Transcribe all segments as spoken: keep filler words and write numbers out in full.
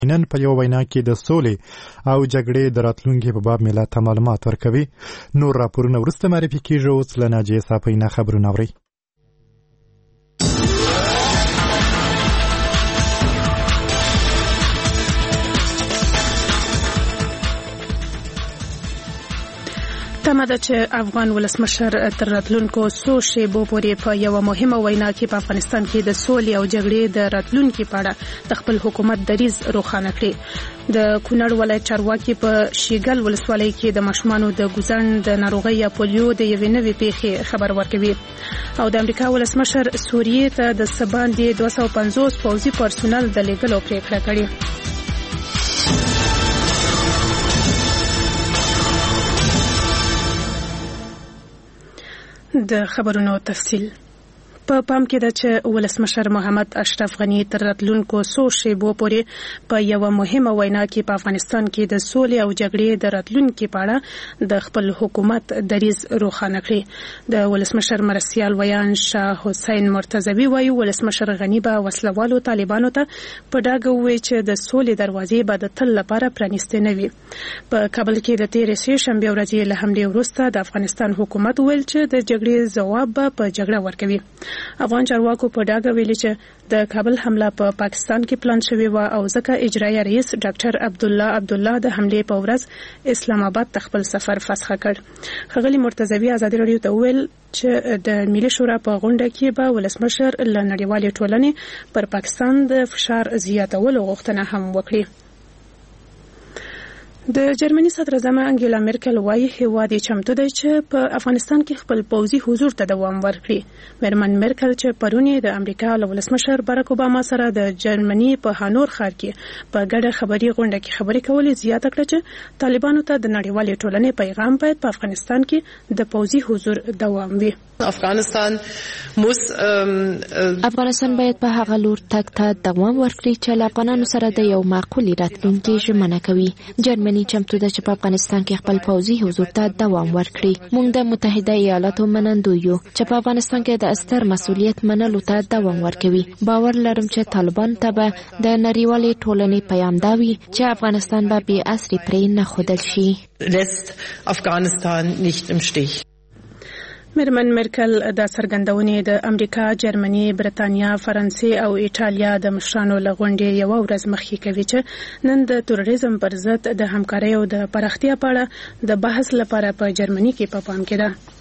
نن په یو وینا کې د سولې او جګړې د راتلونکي په باب ملت ته معلومات ورکوي. نور راپورونه وروسته معرفي کیږي. اوس له ناجیې صافۍ نه خبرونه اورئ. تمه ده چې افغان ولسمشر تر راتلونکو څو شیبو پورې په یوه مهمه وینا کې په افغانستان کې د سولې او جګړې د راتلونکي په اړه د خپل حکومت دریځ روښانه کړي. د کونړ ولایت چارواکي په شیګل ولسوالۍ کې د ماشومانو د ګوزن د ناروغۍ یا پولیو د یوې نوې پیښې خبر ورکوي. او د امریکا ولسمشر سوریې ته د څه باندې دوه سوه پنځوس پوځي پرسونل د لیږلو پریکړه کړې. د خبرونو تفصیل په پام کې ده چې ولسمشر محمد اشرف غنی تر راتلونکو څو شیبو پورې په یوه مهمه وینا کې په افغانستان کې د سولې او جګړې د راتلونکي په اړه د خپل حکومت دریځ روښانه کړي. د ولسمشر مرستیال ویان شاه حسین مرتضوی وایي ولسمشر غنی به وسلوالو طالبانو ته په ډاګه ووایي چې د سولې دروازې به د تل لپاره پرانیستې نه وي. په کابل کې د تېرې سې شنبې ورځې له حملې وروسته د افغانستان حکومت ویل چې د جګړې ځواب به په جګړه ورکوي. افغان چارواکو په ډاګه ویلي چې د کابل حمله په پا پاکستان کې پلان شوې و او ځکه اجرایي رئیس ډاکټر عبدالله عبدالله د حملې په ورځ اسلام آباد ته خپل سفر فسخ کړ. ښاغلي مرتضوی ازادي راډیو ته وویل چې د ملي شورا په غونډه کې به ولسمشر له نړیوالې ټولنې پر پاکستان د فشار زیاتولو غوښتنه هم وکړي. د جرمني صدراعظمه انګیلا مرکل وايي هیواد یې چمتو دی چې په افغانستان کې خپل پوځي حضور ته دوام ورکړي. میرمن مرکل چې پرون د امریکا له ولسمشر باراک اوباما سره د جرمني په هانور ښار کې په ګډه خبري غونډه کې خبرې کولې زیاته کړه چې طالبانو ته د نړیوالې ټولنې پیغام باید په افغانستان کې د پوځي حضور دوام وي. افغانستان موس افغانستان باید په هغه لور تګ ته دوام ورکړي چې له افغانانو سره د یو معقولې راتلونکي ژمنه کوي. جرمني چمتو ده چې په افغانستان کې خپل پوځي حضور ته دوام ورکړي. موږ د متحده ایالاتو منندوی یو چې په افغانستان کې د استر مسؤلیت منلو ته دوام ورکوي. باور لرم چې طالبان ته به د نړیوالې ټولنې پیغام دا وي چې افغانستان به بې اسرې پرې نه ښودل شي. lässt Afghanistan nicht im Stich. میرمن مرکل دا څرګندونې د امریکا، جرمني، برتانیا، فرانسې او ایټالیا د مشرانو له غونډې یوه ورځ مخکې کوي چې نن د تروریزم پر ضد د همکارۍ او د پراختیا په اړه د بحث لپاره په جرمني کې په پام کې ده.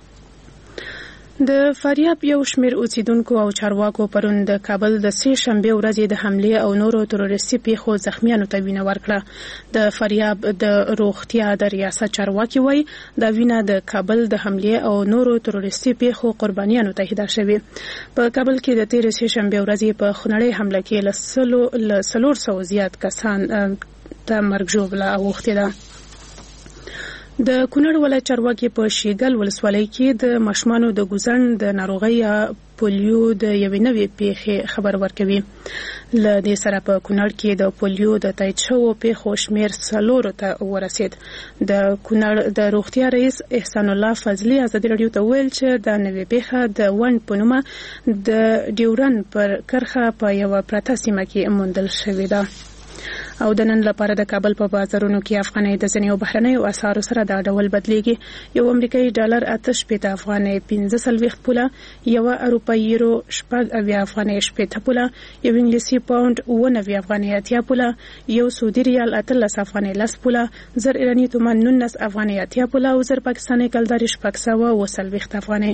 د فاریاب یو شمیر اوسیدونکو او چارواکو پرون د کابل د سې شنبې ورځې د حملې او نورو تروریستي پیښو زخمیانو ته وینه ورکړه. د فاریاب د روغتیا د ریاست چارواکي وایي دا وینه د کابل د حملې او نورو تروریستي پیښو قربانیانو ته هدایت شوې. په کابل کې د تېرې سې شنبې ورځې په خونړۍ حمله کې له سلو له څلور سوه زیات کسان ته مرګ ژوبله اوښتې ده. د کونړ ولایت چارواکي په شیګل ولسوالۍ کې د ماشومانو د ګوزن د ناروغۍ یا پولیو د یوې نوې پیښې خبر ورکوي. له دې سره په کونړ کې د پولیو د تایید شوو پیښو شمېر څلورو ته ورسېد. د کونړ د روغتیا رئیس احسان الله فضلي ازادي راډیو ته وویل چې دا نوې پیښه د ونډ په نومه د ډیورن پر کرښه په یوه پرته سیمه کې موندل شوې ده. او د نن لپاره د کابل په بازارونو کې افغانۍ د ځینو بهرنیو اسعارو سره دا ډول بدلیږي. یو امریکایي ډالر اته شپېته افغانۍ پنځه څلوېښت پوله، یوه اروپایي یورو شپږ اویا افغانۍ شپېته پوله، یو انګلیسي پاونډ اووه نوي افغانۍ اتیا پوله، یو سعودي ریال اتلس افغانۍ لس پوله، زر ایراني تومان نولس افغانۍ اتیا پوله او زر پاکستاني کلداري شپږ سوه اووه څلوېښت افغانۍ.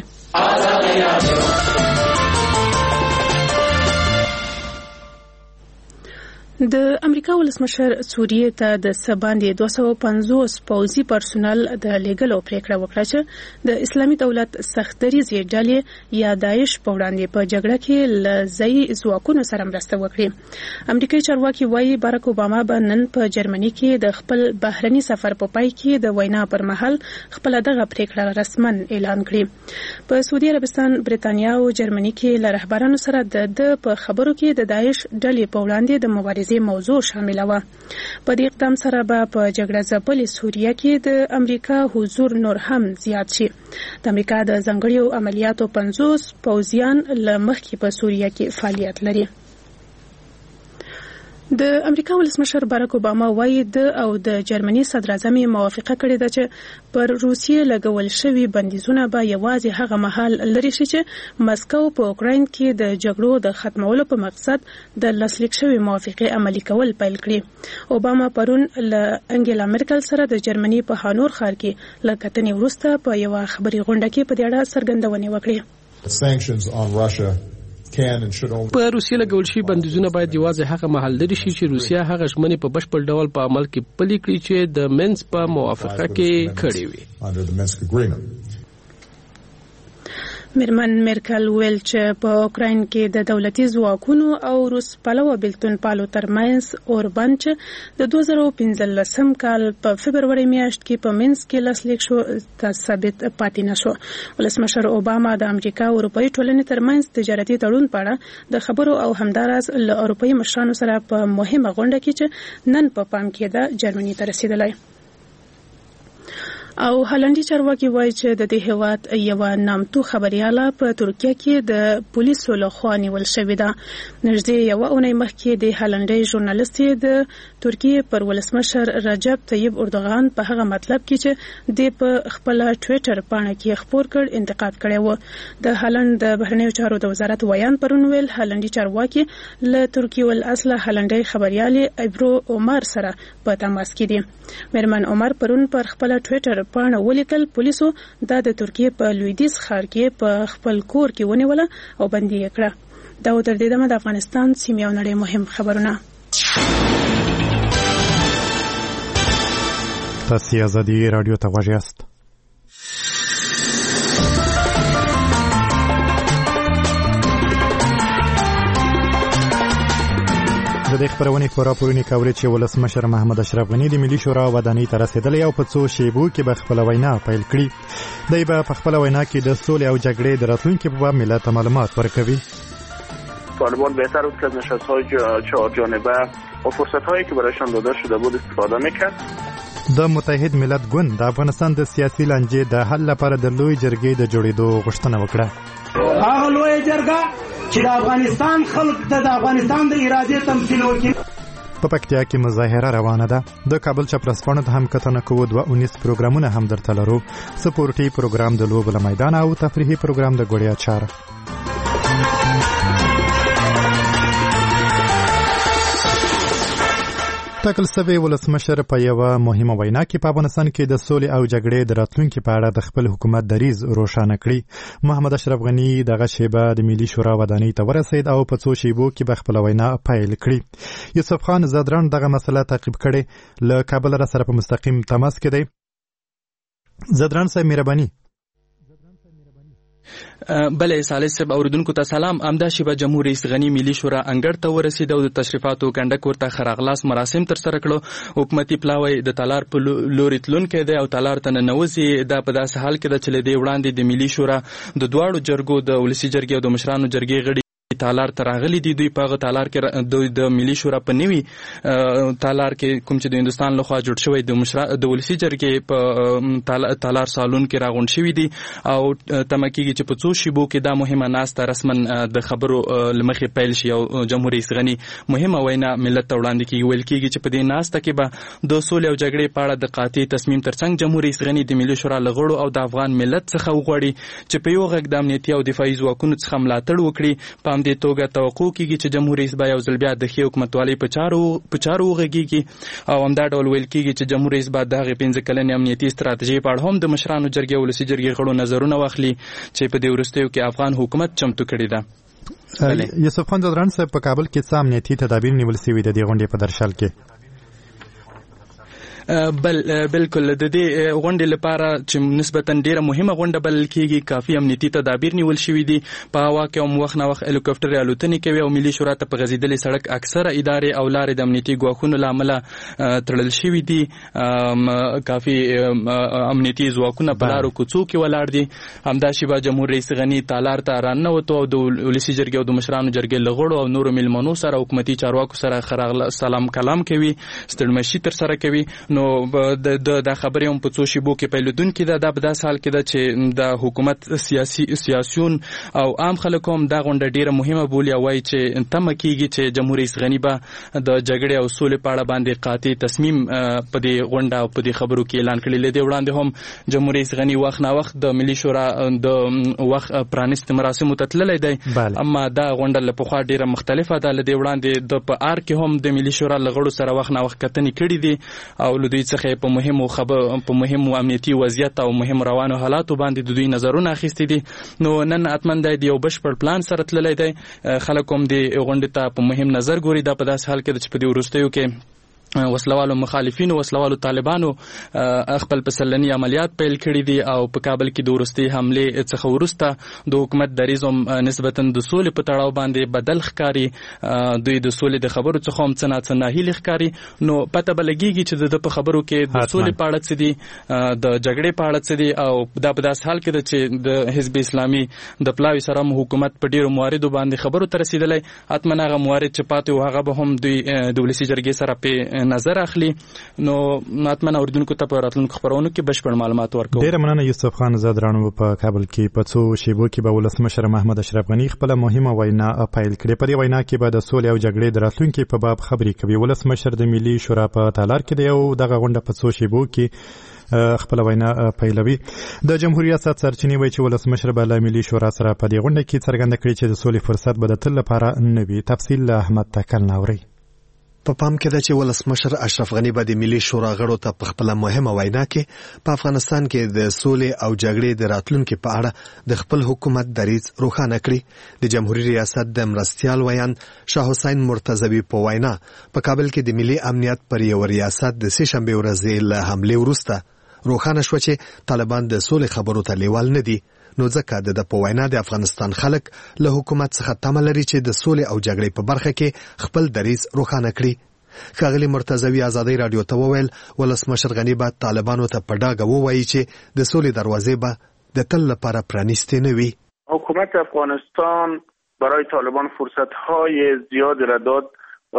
د امریکا ولسمشر سوریې ته د څه باندې دوه سوه پنځوس پوځي پرسونل د لیږلو پریکړه وکړه چې د اسلامي دولت سخت دریځې ډلې یا داعش په وړاندې په جګړه کې له ځایي ځواکونو سره مرسته وکړي. امریکایي چارواکي وایي باراک اوباما به نن په جرمني کې د خپل بهرني سفر په پای کې د وینا پر مهال خپله دغه پریکړه رسمن اعلان کړي. په سعودي عربستان، برتانیا او جرمني کې له رهبرانو سره د د په خبرو کې د داعش ډلې په وړاندې د مبارزې موضوع شامله وه. په دې اقدام سره به په جګړه ځپلې سوریه کې د امریکا حضور نور هم زیات شي. د امریکا د ځانګړیو عملیاتو پنځوس پوځیان له مخکې په سوریه کې فعالیت لري. د امریکا ولسمشر باراک اوباما وایي د او د جرمني صدر اعظم موافقه کړې ده چې پر روسیې لګول شوي بندیزونه به یوازې هغه مهال لري شي چې مسکو په اوکراین کې د جګړو د ختمولو په مقصد د لاسلیک شوي موافقه عملي کول پیل کړي. اوباما پرون له انګیلا مرکل سره د جرمني په هانور ښار کې له کتنې وروسته په یو خبري غونډه کې په دې اړه څرګندونه وکړه. Sanctions on Russia په روسیې لګول شوي بندیزونه باید یوازې هغه مهال لري شي چې روسیه هغه ژمنې په بشپړ ډول په عمل کې پلي کړي چې د مینس په موافقه کې کړې وي. میرمن مرکل ویل چې په اوکراین کې د دولتي ځواکونو او روس پلوه بیلتون پالو ترمنځ اوربان چې د دوه زره پنځلسم کال په فبروري میاشت کې په مینس کې لاسلیک شو ثابت پاتې نشو. ولسمشر اوباما د امریکا او اروپאי ټولنې ترمنځ تجارتي تړون په اړه د خبرو او همداراز له اروپאי مشرانو سره په مهمه غونډه کې چې نن په پام کې ده جرمني ته رسیدلی. او هالندي چارواکي وایي چې د دې هیواد یو نامتو خبرياله په ترکیه کې د پولیسو لخوا نیول شوې ده. نږدې یو اونۍ مخکې د هالندي ژورنالیست د ترکیه پر ولسمشر رجب طیب اردوغان په هغه مطلب کې چې د په خپل ټوئیټر باندې کې خبر کړ انتقاد کړی و. د هالند د بهرنیو چارو د وزارت ویان پرون ویل هالندي چارواکي له ترکیه ول اصله هالندي خبرياله ایبرو عمر سره په تماس کې دي. میرمن عمر پرون پر خپل ټوئیټر پاڼه ولیکل پولیسو دا د ترکیه په لویدیز ښار کې په خپل کور کې ونیوله او بندي یې کړه. دا تر دې دمه د افغانستان سیمې او نړۍ مهم خبرونه. تاسو ازادي رادیو ته غوږ یاست. د دې خبرونې خورا پورونی کاوري چې ولسمشر محمد اشرف غنی د ملي شورا ودانۍ ته رسیدلی او په څو شیبو کې به خپل وینا پیل کړي. دی به په خپل وینا کې د سولې او جګړې د راتلونکي په باب ملت معلومات ورکوي. طالبان بهتر بود که از نشست‌های چهار جانبه و فرصت‌هایی که برایشان داده شده بود استفاده می‌کرد. د متحد ملت ګوند د افغانستان د سیاسي لانجې د حل لپاره د لوی جرګې د جوړېدو غوښتنه وکړه. هغه لوی جرګه چې د افغانستان خلک د افغانستان د ارادې تمثیل وکړي. په پکتیا کې مظاهره روانه ده. د کابل چپرسپانو ته هم کتنه کوو. دوه اونیس پروګرامونه هم درته لرو. سپورټي پروګرام د لوبو له میدان او تفریحي پروګرام د ګوړیا چاره. ټاکل شوی ولسمشر په یو مهمه وینا کې په افغانستان کې د سولې او جګړې د راتلونکي په اړه د خپل حکومت دریځ روښانه کړی. محمد اشرف غنی دغه شیبه د ملي شورا ودانۍ ته ورسید او په څو شیبو کې به خپل وینا پیل کړي. یوسف خان زادران دغه مسله تعقیب کړي. له کابل را سره په مستقیم تماس کې دی. زادران صاحب مهرباني. بله صالح صاحب اوریدونکو ته سلام. امدا شیبه جمهور رئیس غنی ملي شورا انګړ ته ورسید او د تشریفاتو کنډک ورته خراغلاس مراسم تر سره کړو. حکومتي پلاوی د تالار په لوري تلونکي دی او تالار ته ننوځي. دا په داسې حال کې د چلې دی وړاندې د ملي شورا د دواړو جرګو د ولسی جرګې او د مشرانو جرګې غړي تالار ته راغلي دي. دوی په تالار کې د ملي شورا په نوي تالار کې کوم چې د هندستان لخوا جوړ شوی د مشرا د ولسی جرګې په تالار سالون کې راغون شوی دي او تمکیږي چې په څو شیبو کې دا مهمه ناسته رسمن د خبرو لمخې پیل شي او جمهور رئیس غنی مهمه وینا ملت ته وړاندې کیږي. ویل کیږي چې په دې ناسته کې به د سولې او جګړې په اړه د قاطع تصمیم ترڅنګ جمهور رئیس غنی د ملي شورا لغړو او د افغان ملت څخه وغواړي چې په یو غږ د امنیتي او دفاعي ځواکونو څخه ملاتړ وکړي. په همدې توګه توقع کیږي چې جمهور رئیس به یو ځل بیا د ښې حکومتوالۍ په چارو په چارو وغږیږي او همدا ډول ویل کیږي چې جمهور رئیس به د هغې پنځه کلنې امنیتي ستراتیژۍ په اړه هم د مشرانو جرګې او ولسي جرګې غړو نظرونه واخلي چې په دې وروستیو کې افغان حکومت چمتو کړی ده. یوسف خان زادران صاحب په کابل کې څه امنیتي تدابیر نیول شوي د دې غونډې په درشل کې؟ بل بالکل د دې غونډې لپاره چې نسبتا ډیره مهمه غونډه بلل کیږي کافي امنیتي تدابیر نیول شوي دي. په هوا کې هم وخت نه وخت هلیکوپټر الوتنې کوي او ملي شورا ته په غځېدلې سړک اکثره ادارې او لارې د امنیتي ګواښونو له امله تړل شوي دي. کافي امنیتي ځواکونه په لارو کوڅو کې ولاړ دي. همدا شیبه جمهور رئیس غنی تالار ته راننوتو او د ولسي جرګې او د مشرانو جرګې له غړو او نورو میلمنو سره حکومتي چارواکو سره سلام کلام کوي ستړمشي تر سره کوي. نو د د خبرې هم په څو شیبو کې پیلودونکو ده د داس حال کې ده چې د حکومت سیاسي سیاسيون او عام خلک هم دا غونډه ډیره مهمه بولي او وايي چې تم کیږي چې جمهور رئیس غنی به د جګړې او سولې په اړه باندې قاطع تصمیم په دې غونډه او په دې خبرو کې اعلان کړی دی. وړاندې هم جمهور رئیس غنی وخت نا وخت د ملي شورا د وخت پرانست مراسمو ته تللی دی، اما دا غونډه له پخوا ډیره مختلفه ده. لدې وړاندې د په آر کې هم د ملي شورا لغړو سره وخت نا وخت کتنې کړې دي او له دوی څخه په مهمو خبر په مهمو امنیتي وضعیت او مهم روانو حالاتو باندې د دوی نظرونه اخیستي دي. نو نن اتمن دی یو بشپړ پلان سره تللی دی. خلک هم د غونډې ته په مهم نظر ګوري. دا په داس حال کې چې په دې وروستیو کې وسلوالو مخالفینو وسلوالو طالبانو خپل پسلنی عملیات پیل کړي دي او په کابل کې د ورستي حمله څخه ورسته د حکومت دریزم نسبتا د سولې په تړاو باندې بدل ښکاری. دوی د سولې د خبرو څخه هم څنګه څنګه هیله ښکاری. نو پته بلګیږي چې د په خبرو کې د سولې په اړه څه دي، د جګړې په اړه څه دي او دا په داس حال کې د چې د حزب اسلامي د پلاوی سره حکومت په ډیرو مواردو باندې خبرو تر رسیدلې. اتمنه موارد چې پاتې او هغه به هم دوی د ولسی جرګې سره په نظر اخلي. نو ماتمنه اوردونکو ته په راتلونکو خبرونو کې بشپړ معلومات ورکوي. ډیر مننه یوسف خان زاد رانو. په کابل کې په څو شیبو کې به ولسمشر محمد اشرف غنی خپل مهمه وینا پیل کړي. په دې وینا کې به د سولې او جګړې د راتلونکو په باب خبرې کوي. ولسمشر د ملي شورا په تالار کې دی او دغه غونډه په څو شیبو کې خپل وینا پیلوي. د جمهوریت ریاست سرچینې وایي چې ولسمشر به له ملي شورا سره په دې غونډه کې څرګنده کړي چې د سولې فرصت به د تل لپاره نه وي. تفصیل احمد تکل ناوري. په پام کې ده چې ولسمشر اشرف غنی به د ملي شورا غړو ته په خپل مهمه وینا کې په افغانستان کې د سولې او جګړې د راتلونکو په اړه د خپل حکومت دریځ روښانه کړي. د جمهوریت ریاست د مرستيال ویان شاه حسین مرتضوی په وینا په کابل کې د ملي امنیت پر یو ریاست د سه شنبه ورځې له حمله وروسته روښانه شو چې طالبان د سولې خبرو ته لیوال نه دي. نو ځکه د په وینا د افغانستان خلک له حکومت څخه تمه لري چې د سولې او جګړې په برخه کې خپل دریځ روښانه کړي. ښاغلي مرتضوی ازادي رادیو ته وویل ولسمشر غنی به طالبانو ته په ډاګه ووایي چې د سولې دروازې به د تل لپاره پرانیستې نه وي. حکومت افغانستان برای طالبان فرصت‌های زیاد را داد.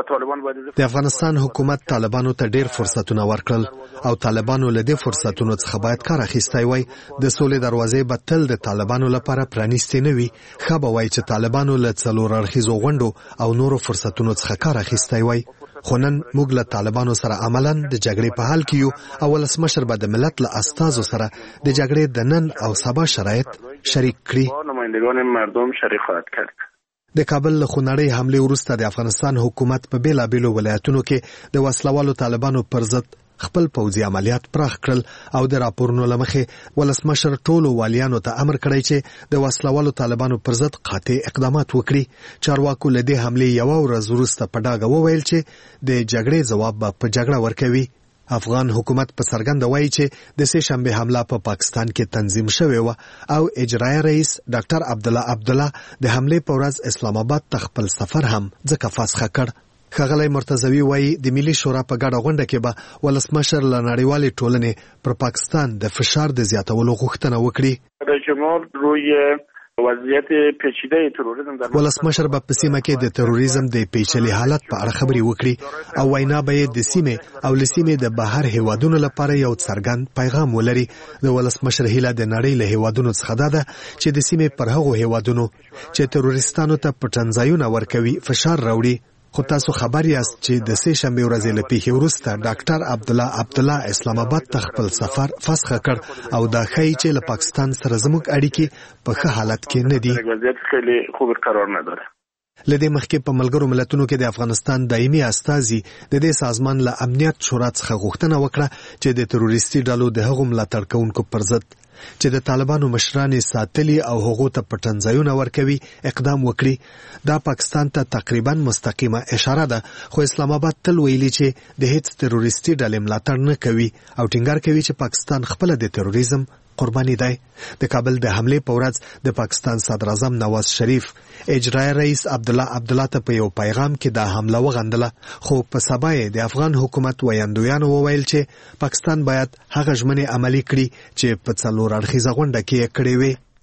د افغانستان حکومت طالبانو ته ډیر فرصتونه ورکړل او طالبانو له دې فرصتونو څخه باید کار اخیستی وای. د سولې دروازې به تل د طالبانو لپاره پرانیستې نه وي. ښه به وای چې طالبانو له څلور اړخیزو غونډو او نورو فرصتونو څخه کار اخیستی وای. خو نن موږ له طالبانو سره عملاً د جګړې په حال کې یو او ولسمشر به د ملت له استازو سره د جګړې د نن او سبا شرایط شریک کړي. نمایندگان مردم شریک خواهد کرد. د کابل له خونړۍ حمله وروسته د افغانستان حکومت په بیلابیلو ولایتونو کې د وسلوالو طالبانو پر ضد خپل پوځي عملیات پراخ کړل او د راپورونو له مخې ولسمشر ټولو والیانو ته امر کړی چې د وسلوالو طالبانو پر ضد قاطع اقدامات وکړي. چارواکو له دې حملې یوه ورځ وروسته په ډاګه وویل چې د جګړې ځواب به په جګړه ورکوي. افغان حکومت په څرګنده وایي چې د سه شنبه حمله په پا پاکستان کې تنظیم شوې و او اجرایي رئیس ډاکټر عبدالله عبدالله د حمله په ورځ اسلام آباد ته خپل سفر هم ځکه فسخ کړ. ښاغلی مرتضوی وایي د ملي شورا په ګډه غونډه کې به ولسمشر له نړیوالې ټولنې پر پاکستان د فشار د زیاتولو غوښتنه وکړي. رژیم روی وضعیت پیچیده تروریسم در ولسمشر به په سیمه کې د تروریزم د پیچلي حالت په اړه خبرې وکړي او وینا به د سیمه او لسیمه د بهر هیوادونو لپاره یو څرګند پیغام ولري. د ولسمشر هیله د نړۍ له هیوادونو څخه ده چې د سیمه پر هغو هیوادونو چې تروریستانو ته پټنځایونه ورکوي فشار راوړي. خو تاسو خبر یاست چې د سه شنبه ورځې له پیښې وروسته ډاکټر عبدالله عبدالله اسلام آباد ته خپل سفر فسخ کړ او دا ښیي چې له پاکستان سره زموږ اړیکې په ښه حالت کې نه دي. وضعیت خیلی خوب قرار نداره. لدې مخکې په ملګرو ملتونو کې د افغانستان دایمي استازي د دې سازمان له امنیت شورا څخه غوښتنه وکړه چې د تروریستي ډلو د هغو ملاتړ کوونکو پر ضد چې د طالبانو مشران ساتلي او هغو ته پټنځایونه ورکوي اقدام وکړي. دا پاکستان ته تقریبا مستقیمه اشاره ده خو اسلام آباد تل ویلي چې د هیڅ تروریستي ډلې ملاتړ نه کوي او ټینګار کوي چې پاکستان خپل د تروریزم قرباني دی. د کابل د حمله په ورځ د پاکستان صدر اعظم نواز شریف اجرایي رئیس عبدالله عبدالله ته په یو پیغام کې دا حمله وغندله خو په سبا یې د افغان حکومت ویاندویانو وویل چې پاکستان باید هغه ژمنې عملي کړي چې په څلور اړخیزه غونډه کې یې کړې وې.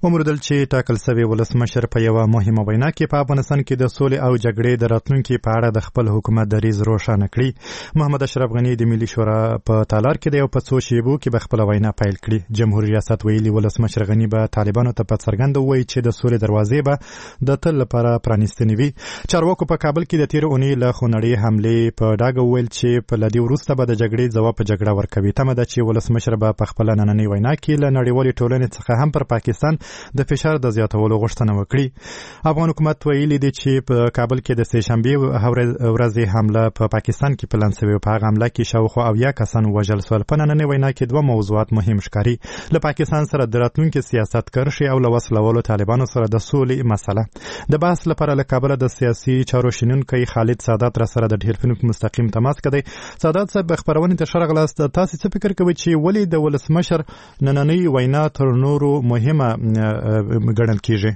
وموردل چې ټاکل شوی ولسمشر په یوه مهمه وینا کې په افغانستان کې د سولې او جګړې د راتلونکي په اړه د خپل حکومت دریځ روښانه کړی. محمد اشرف غنی د ملي شورا په تالار کې د یو په څو شیبو کې به خپل وینا پیل کړي. جمهوریت ریاست ویلي ولسمشر غنی به طالبانو ته په څرګنده ووایي چې د سولې دروازې به د تل لپاره پرانیستې وي. چارواکو په کابل کې د تیر اونۍ له خونړۍ حملې په ډاګه وویل چې په لدی وروسته به د جګړې ځواب په جګړه ورکوي. تمه ده چې ولسمشر به په خپل نننۍ وینا کې له نړیوالې ټولنې څخه هم پر پاکستان د فشار د زیاتولو غوښتنه وکړي. افغان حکومت ویلي دی چې په کابل کې د سه شنبې ورځې حمله په پاکستان کې پلان شوی. په هغه حمله کې شاوخوا اویا کسان وژل شول. په نننۍ وینا کې دوه موضوعات مهم ښکاري: له پاکستان سره د راتلونکي سیاست کرښې او له وسلوالو طالبانو سره د سولې مسله. د بحث لپاره له کابل د سیاسي چارو شنونکی خالد سادات را سره د ټلیفون په مستقیم تماس کړی. سادات صاحب خبرونه ته شرغلاست، تاسو څه فکر کوئ چې ولې د ولسمشر نننۍ وینا تر نورو مهمه ګڼل کیږي؟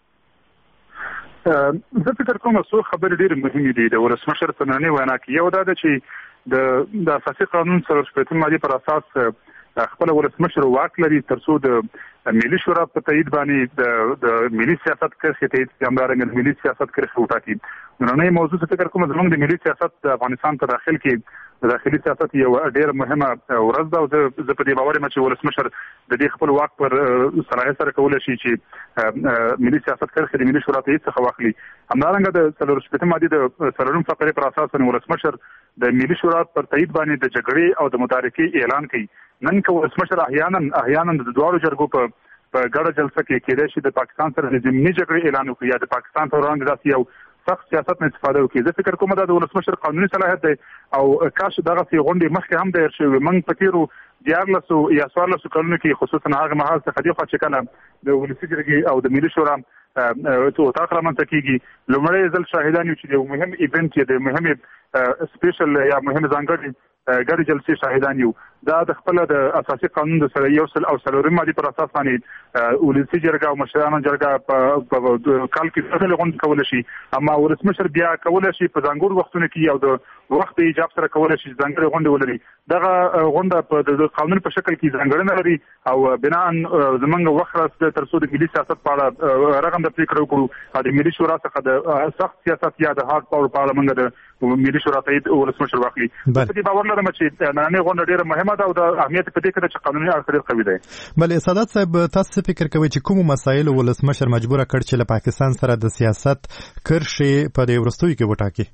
زه فکر کوم څو خبرې ډېرې مهمې دي د ولسمشر په نننۍ وینا کې. یو دا ده چې د د اساسي قانون څلور شپېتم مادې پر اساس خپل ولسمشر واک لري ترڅو د ملي شورا په تایید باندې د د ملي سیاست کرښې تایید کړي، همدارنګه د ملي سیاست کرښې وټاکي. نننۍ موضوع څه فکر کوم زموږ د ملي سیاست د افغانستان په داخل کې د داخلي سیاست یو ډېر مهمه ورځ ده او زه په دې باور یم چې ولسمشر د دې خپل واک پر صلاحیت سره کولی شي چې ملي سیاست کرښې د ملي شورا تایید څخه واخلي. همدارنګه د څلور شپېتم مادې د څلورم فقرې پر اساس ولسمشر د ملي شورا پر تایید باندې د جګړې او د متارکې اعلان کوي. نن که ولسمشر احیانا احیانا د دواړو جرګو په په ګډه جلسه کې کېدای شي د پاکستان سره د ضمني جګړې اعلان وکړي یا د پاکستان پر وړاندې داسې یو سخت سیاست نه استفاده وکړي. زه فکر کوم دا د ولسمشر قانوني صلاحیت دی او کاش دغسې غونډې مخکې هم دایر شوې. موږ په تېرو دیارلسو یا څوارلسو کلونو کې خصوصا هغه مهال څخه دې خوا چې کله د ولسي جرګې او د ملي شورا اتاق رامنځته کېږي، لومړی ځل شاهدان یو چې د مهم ایونټ یا د مهمې سپیشل یا مهمې ځانګړې ګډې جلسې شاهدان یو. دا د خپل د اساسي قانون د سره یو سل او څلورم مادې پر اساس باندې ولسي جرګه او مشرانو جرګه په کال کې څه ډول غونډې کولی شي، اما ولسمشر بیا کولی شي په ځانګړو وختونو کې او د وخت ایجاب سره کولی شي ځانګړې غونډې ولري. دغه غونډه په د قانون په شکل کې ځانګړنه لري او بناء زمونږ وخت راځي تر څو د ملي سیاست په اړه رغنده پریکړه وکړو او د ملي شورا څخه د سخت سیاست یا د هارد پاور په اړه موږ د ملي شورا تایید ولسمشر واخلي. په دې باور لرم چې نننۍ غونډه ډېره مهمه ده او د اهمیت په دې کې ده چې قانوني اړخ ډېر قوي دی. بلې سادات صاحب، تاسو فکر کوئ چې کومو مسایلو ولسمشر مجبوره کړ چې له پاکستان سره د سیاست کرښې په دې وروستیو کې وټاکي؟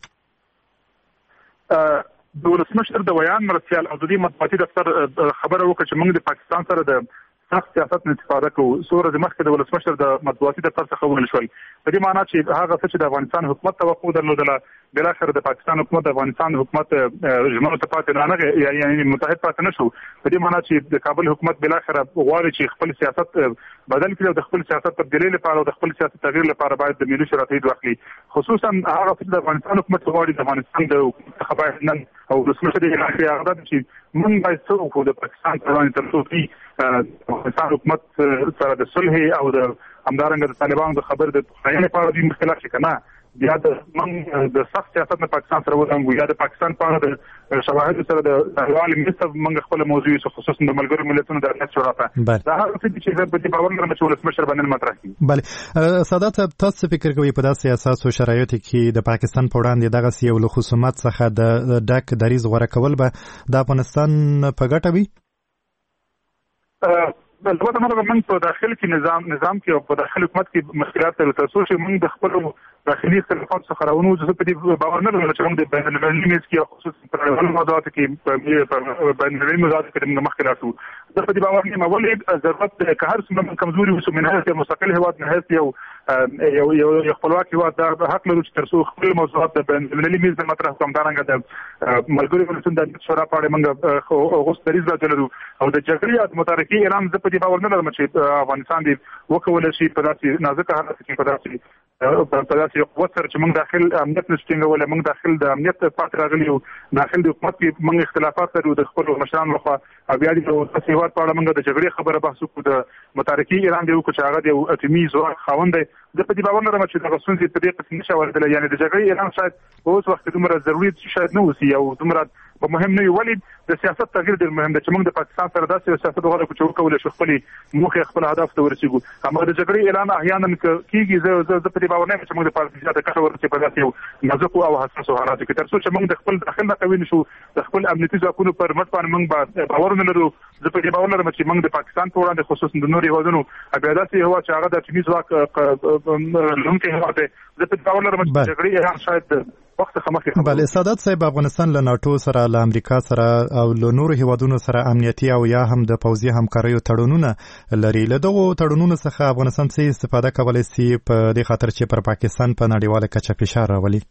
د ولسمشر د ویان مرستیال او د دې مطبوعاتي دفتر خبره وکړه چې موږ د پاکستان سره د سخت سیاست نه استفاده کوو. څو ورځې مخکې د ولسمشر د مطبوعاتي دفتر څخه وویل شول په دې معنا چې هغه څه چې د افغانستان حکومت توقع درلودله بالاخره د پاکستان حکومت د افغانستان حکومت ژمنو ته پاتې نه یعنې متحد پاتې نه شو. په دې معنا چې د کابل حکومت بالاخره غواړي چې خپل سیاست بدل کړي او د خپل سیاست تبدیلي لپاره او د خپل سیاست تغییر لپاره باید د ملي شورا تایید واخلي. خصوصا هغه څه د افغانستان حکومت غواړي د افغانستان د حکومت څخه باید نن او ولسمشر یې راځي هغه ده چې موږ باید څه وکړو د پاکستان پر وړاندې تر څو چې افغانستان حکومت سره د صلح او د همدارنګه د طالبانو د خبرې د پخلاینې په اړه دوی مخکې شي که نه بیا د موږ د سخت سیاست نه پاکستان سره ودرېږو یا د پاکستان په اړه د شواهدو سره د نړیوالې مجلس ته موږ خپله موضوع یوسو خصوصا د ملګرو ملتونو د امنیت شورا ته. دا هغه څه دي چې زه په دې باور لرم چې ولسمشر به نن مطرح کړي. بله سادات صاحب، تاسو فکر کوئ په داسې اساسو شرایطو کې د پاکستان په وړاندې دغسې یو له خصومت څخه د ډک دریځ غوره کول به د افغانستان په ګټه وي؟ البته موږ موږ په داخل کې نظام نظام کې او په داخل حکومت کې مشکلات لري تر څو چې موږ د خپلو داخلي اختلافاتو څخه راونوځو. زه په دې باور نه لرم چې موږ د بین المللي میز کې او خصوصا په نړیوالو موضوعاتو کې په بین المللي موضوعاتو کې موږ مخکې لاړ شو. زه په دې باور نه یم ولې ضرورت دی که هر څومره کمزوري اوسو من حیث یو مستقل هېواد من حیث یو یو یو خپلواک هېواد دا حق لرو چې تر څو خپل موضوعات د بین المللي میز نه مطرح کړو. همدارنګه د ملګرو ملتونو د امنیت شورا په اړه موږ اوس دریځ راته لرو او د جګړې او د متارکې اعلان زه په دې باور نه لرم چې افغانستان دې وکولی شي په داسې نازکه حالت کې په داسې په داسې یو قوت سره چې موږ داخل امنیت نشو ټینګولی. موږ داخل د امنیت پاتې راغلي یو، داخل د حکومت کې موږ اختلافات لرو د خپلو مشرانو لخوا او بیا د داسې هېواد په اړه موږ د جګړې خبره بحث وکړو، د متارکې اعلان دې وکړو چې هغه د یو اټومي ځواک خاوند دی د په دې باور لرم چې د غسونځي په دې قسم نشه ورته یعنی د جګړې اعلان شاید په اوس وخت دومره ضروري شاید نه وسی او دومره په مهم نه وي د سیاست تغییر ډېر مهم دی چې موږ د پاکستان سره داسې سیاست غواړو چې وکولای شو خپل موخه خپل هدف ته ورسیږو اما د جګړې اعلان احیانا کیږي زه زه په دې باور نه چې موږ د پاکستان د کټه ورته په داسې یو نازک او حساس حالاتو کې تر څو چې موږ د خپل داخل نه کوي نشو د خپل امنیتي ځواکونو پر مټ باندې موږ باور نه لرو زه په دې باور لرم چې موږ د پاکستان په وړاندې خصوصا د نوري هیوادونو بیا داسې هوا چې هغه د ټیمي ځواک لونکي هوا ده زه په دې باور لرم چې جګړې اعلان شاید وخت خمخه بله سادات صاحب افغانستان له ناتو سره له امریکا سره او له نورو هیوادونو سره امنیتي او یا هم د پوځي همکاریو تړونونه لري له دغو تړونونو څخه افغانستان څه استفاده کولای شي په دې خاطر چې پر پاکستان په نړیواله کچه فشار راولي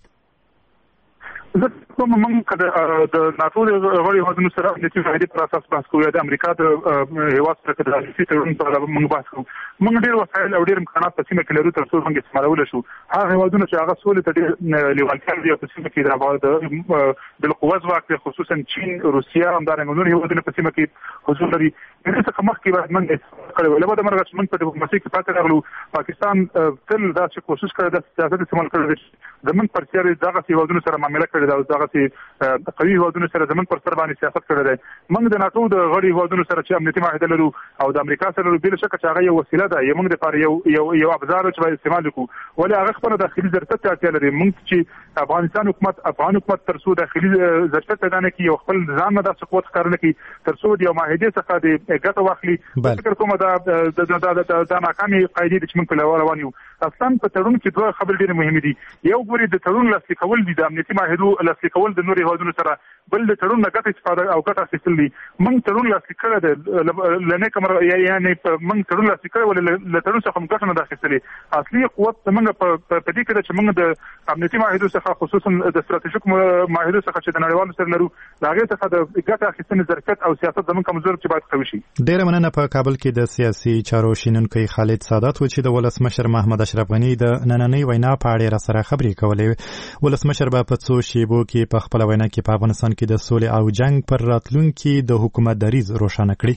زه کوم موږ کله د ناتو د غړي هیوادونو سره امنیتي فائدې پر اساس بحث کوو د امریکا د هیواد سره د سیاسي تړون په اړه موږ بحث کوو موږ ډېر وسایل او ډېر امکانات په سیمه کې لرو تر څو موږ استعمالول شو هغه هیوادونه چې هغه سولې ته ډېر لیوالتیا لري په سیمه کې د بالقوه ځواک خصوصا چین روسیا هم د نور هیوادونو په سیمه کې حضور لري دغه څخه مخکې باید موږ کړو ولې به مرګ چې موږ په ډیپلوماسي کې پاتې راغلو پاکستان تل دا چې کوشش کړی د سیاست استعمال کړی زمون پر سیاري دغه هیوادونو سره معاملې کړې دا دغه قوي هیوادونو سره زمون پر سر باندې سیاست کړی دی موږ د ناتو د غړي هیوادونو سره چې امنیتي معاهده لرو او د امریکا سره لرو بل شک چې هغه یو وسیله ده یو موږ لپاره یو یو یو ابزار چې باید استعمال وکړو ولې هغه خپل داخلي ضرورت ته اړتیا لري موږ چې افغانستان حکومت افغان حکومت تر څو داخلي ضرورت پیدا نه کوي او خپل ځان نه د قوت کار نه کوي تر څو د یو معاهده څخه د ګټه واخلي فکر کوم دا د د ناکامي قاعده چې موږ په لور روان یو اصلا په تړون کې دوه خبرې ډېرې مهمې دي یو ګوري د تړون لاسلیک کول دي د امنیتي معاهدو لاسلیک کول د نورو هیوادونو سره بل د تړون نه ګټه استفاده او ګټه اخیستل دي موږ تړون لاسلیک کړی دی لنه کومه یعنی موږ تړون لاسلیک کړی ولې له تړون څخه موږ ګټه نه اخیستلې اصلي قوت موږ په دې کې چې موږ د امنیتي معاهدو څخه خصوصا د ستراتیژیک معاهدو څخه چې د نړیوالو سره لرو دا هغه څخه د ګټه اخیستنې ظرفیت او سیاست زموږ کمزور چې باید قوي شي ډېر مننه په کابل کې د سیاسي چارو شینونکي خالد سادات و چې د ولسمشر محمد اشرف غنی د نننۍ وینا په اړه را سره خبرې کولې ولسمشر به په څو شیبو کې په خپل وینا کې په افغانستان کې د سولې او جنگ پر راتلونکي د حکومت دریځ روښانه کړي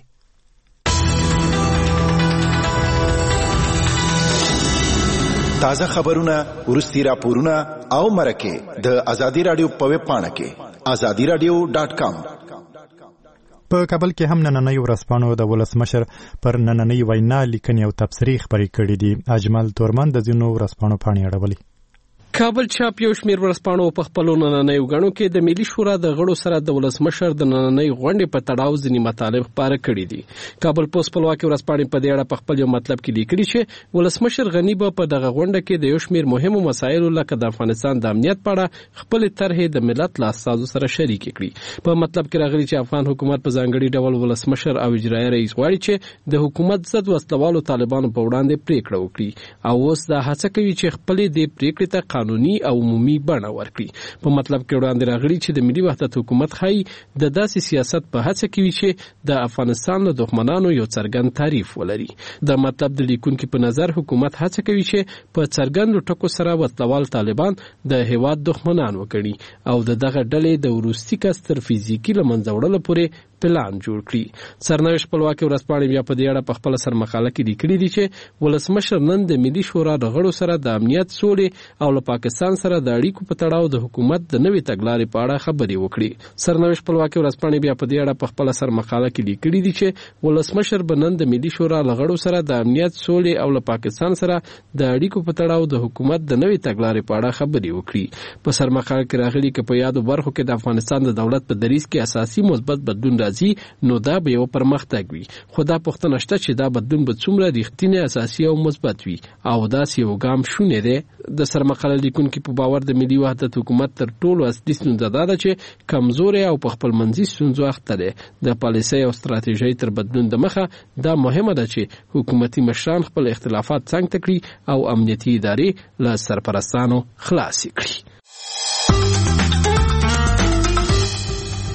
تازه خبرونه ورستي راپورونه او مرکه د ازادي رادیو په ویب پاڼه کې ازادي رادیو ډاټ کام په کابل کې هم نننۍ ورځپاڼو د ولسمشر پر نننۍ وینا لیکنې او تبصرې خپرې کړې دي اجمل تورمن د ځینو ورځپاڼو پاڼې اړولې کابل چاپ یو شمېر ورځپاڼو په خپلو نننیو غړو کې د ملي شورا د غړو سره د ولسمشر د نننۍ غونډې په تړاو ځینې مطالب خپاره کړي دي کابل پوسټ خپلواکي ورځپاڼې په دې اړه په خپل یو مطلب کې لیکلي چې ولسمشر غنی به په دغه غونډه کې د یو شمېر مهمو مسایلو لکه د افغانستان د امنیت په اړه خپل طرحې د ملت له استازو سره شریک کړي په مطلب کې راغلي چې افغان حکومت په ځانګړي ډول ولسمشر او اجرایي رئیس غواړي چې د حکومت ضد وسلوالو طالبانو په وړاندې پریکړه وکړي او اوس دا هڅه کوي چې خپل د پریکړې ته قانوني او عمومي بڼه ورکړي په مطلب کې وړاندې راغلي چې د ملي وحدت حکومت خای د داسې سیاست په هڅه کوي چې د افغانستان له دښمنانو یو څرګند تعریف ولري د مطلب د لیکونکو په نظر حکومت هڅه کوي چې په څرګندو ټکو سره وسلوال طالبان د هیواد دښمنان وکړي او د دغه ډلې د وروستي کس تر فزیکي لمنځه وړلو پورې پلان جوړ کړي سرنوشت خپلواکي ورځپاڼې بیا په دې اړه په خپل سر مقاله کې لیکلي دي چې ولسمشر نن د ملي شورا د غړو سره د امنیت سولې او له پاکستان سره د اړیکو په تړاو د حکومت د نوې تګلارې په اړه خبرې وکړي سرنوشت خپلواکي ورځپاڼې بیا په دې اړه په خپل سر مقاله کې لیکلي دي چې ولسمشر به نن د ملي شورا د غړو سره د امنیت سولې او له پاکستان سره د اړیکو په تړاو د حکومت د نوې تګلارې په اړه خبرې وکړي په سر مقاله کې راغلي چې په یادو برخو کې د افغانستان د دولت په دریځ کې اساسي مثبت بدلون راځي نو دا به یو پرمختګ وي خو دا پوښتنه شته چې دا بدلون به څومره رښتینی اساسي او مثبت وي او دا یو ګام شونه دی د سرمقاله لیکونکو په باور د ملي وحدت حکومت تر ټولو اصلي ستونزه دا ده چې کمزوري او په خپل منځي ستونزو اخته دی د پالیسۍ او ستراتیژۍ تر بدلون د مخه دا مهمه ده چې حکومتي مشران خپل اختلافات څنګه تکړي او امنیتي ادارې له سرپرستانو خلاص کړي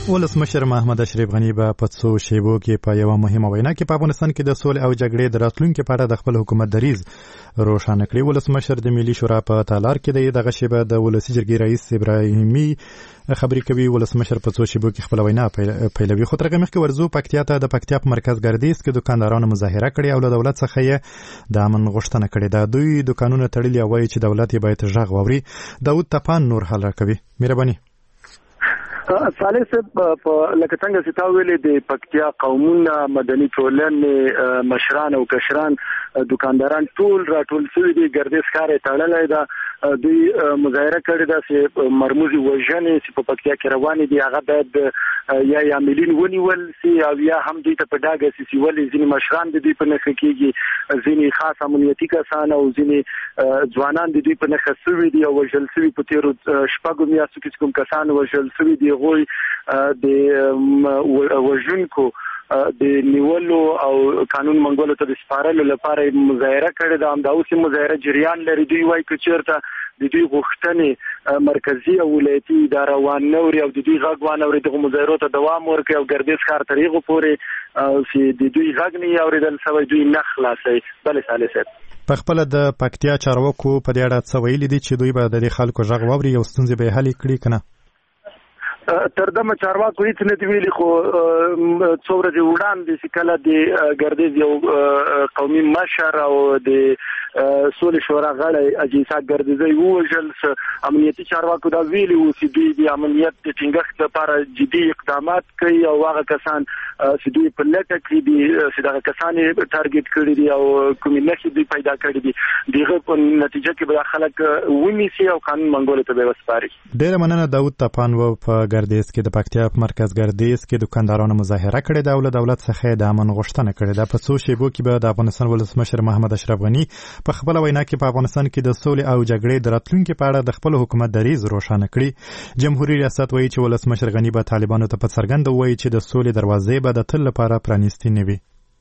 ولسمشر محمد اشرف غنی به په څو شیبو کې په یوه مهمه وینا کې په افغانستان کې د سولې او جګړې د راتلونکي په اړه د خپل حکومت دریځ روښانه کړی. ولسمشر د ملي شورا په تالار کې دغه شیبه د ولسي جرګې رئیس ابراهیمي خبرې کوي. ولسمشر په څو شیبو کې خپل وینا پیلوي. خو تر هغه مخکې ورځو پکتیا ته د پکتیا په مرکز ګردیز کې دکاندارانو مظاهره کړې او له دولت څخه یې د امن غوښتنه کړې ده. دوی دکانونه تړلي او وایي چې دولت یې باید غږ واوري. داود تپان نور حل راکوي. مهرباني. صالح صاحب لکه څنګه چې تا ویلې د پکتیا قومونه مدني ټولنې مشران او کشران دکانداران ټول راټول شوي دي. ګردیز ښار یې تړلی ده. دوی مظاهره کړې ده چې مرموزي وژنې چې په پکتیا کې روانې دي هغه باید یا یاملین ونیول سي او یا هم دوی ته په ډاګه سي چې ولې ځینې مشران د دوی په نښه کېږي، ځینې خاص امنیتي کسان او ځینې ځوانان د دوی په نښه شوي دي او وژل شوي. په تېرو شپږو میاشتو کې چې کوم کسان وژل شوي دي هغوی د وژونکو د نیولو او قانون منګولو ته د سپارلو لپاره مظاهره کړې ده. همدا اوس مظاهره جریان لري. دوی وایي که چېرته د دوی غوښتنې مرکزي او ولایتي اداره وانوري او د دوی غږ وانوري دغه مظاهرو ته دوام ورکړي او ګردیز ښار تر هغو پورې چې د دوی غږ نه وي اورېدل سوی دوی نه خلاصوي. بلې صالح صاحب په خپله د پکتیا چارواکو په دې اړه څه ویلي دي چې دوی به د دې خلکو غږ واوري او ستونزې به یې حل کړي که نه؟ تر دمه چارواکو هیڅ نه دي ویلي، خو څو ورځې وړاندې چې کله د ګردیز یو قومي مشر او د سولې شورا غړی حاجي اسحاق ګردیزی ووژل، امنیتي چارواکو دا ویلي وو چې دوی د امنیت د ټینګښت لپاره جدي اقدامات کوي او هغه کسان چې دوی په لټه کې دي چې دغه کسان یې ټارګېټ کړي دي او کومې نښې دوی پیدا کړي دي د هغه په نتیجه کې به دا خلک ونیسي او قانون منګولو ته به یې وسپاري. ډېره مننه. داود تپان و په ګردیز کې د پکتیا په مرکز ګردیز کې دکاندارانو مظاهره کړې ده او له دولت څخه د امن غوښتنه کړې ده. په څو شیبو کې به د افغانستان ولسمشر محمد اشرف غني په خپله وینا کې په افغانستان کې د سولې او جګړې د راتلونکي په اړه د خپل حکومت دریځ روښانه کړي. جمهوریت ریاست وایي چې ولسمشر غني به طالبانو ته په څرګنده ووایي چې د سولې دروازې به د تل لپاره پرانیستې نه وي.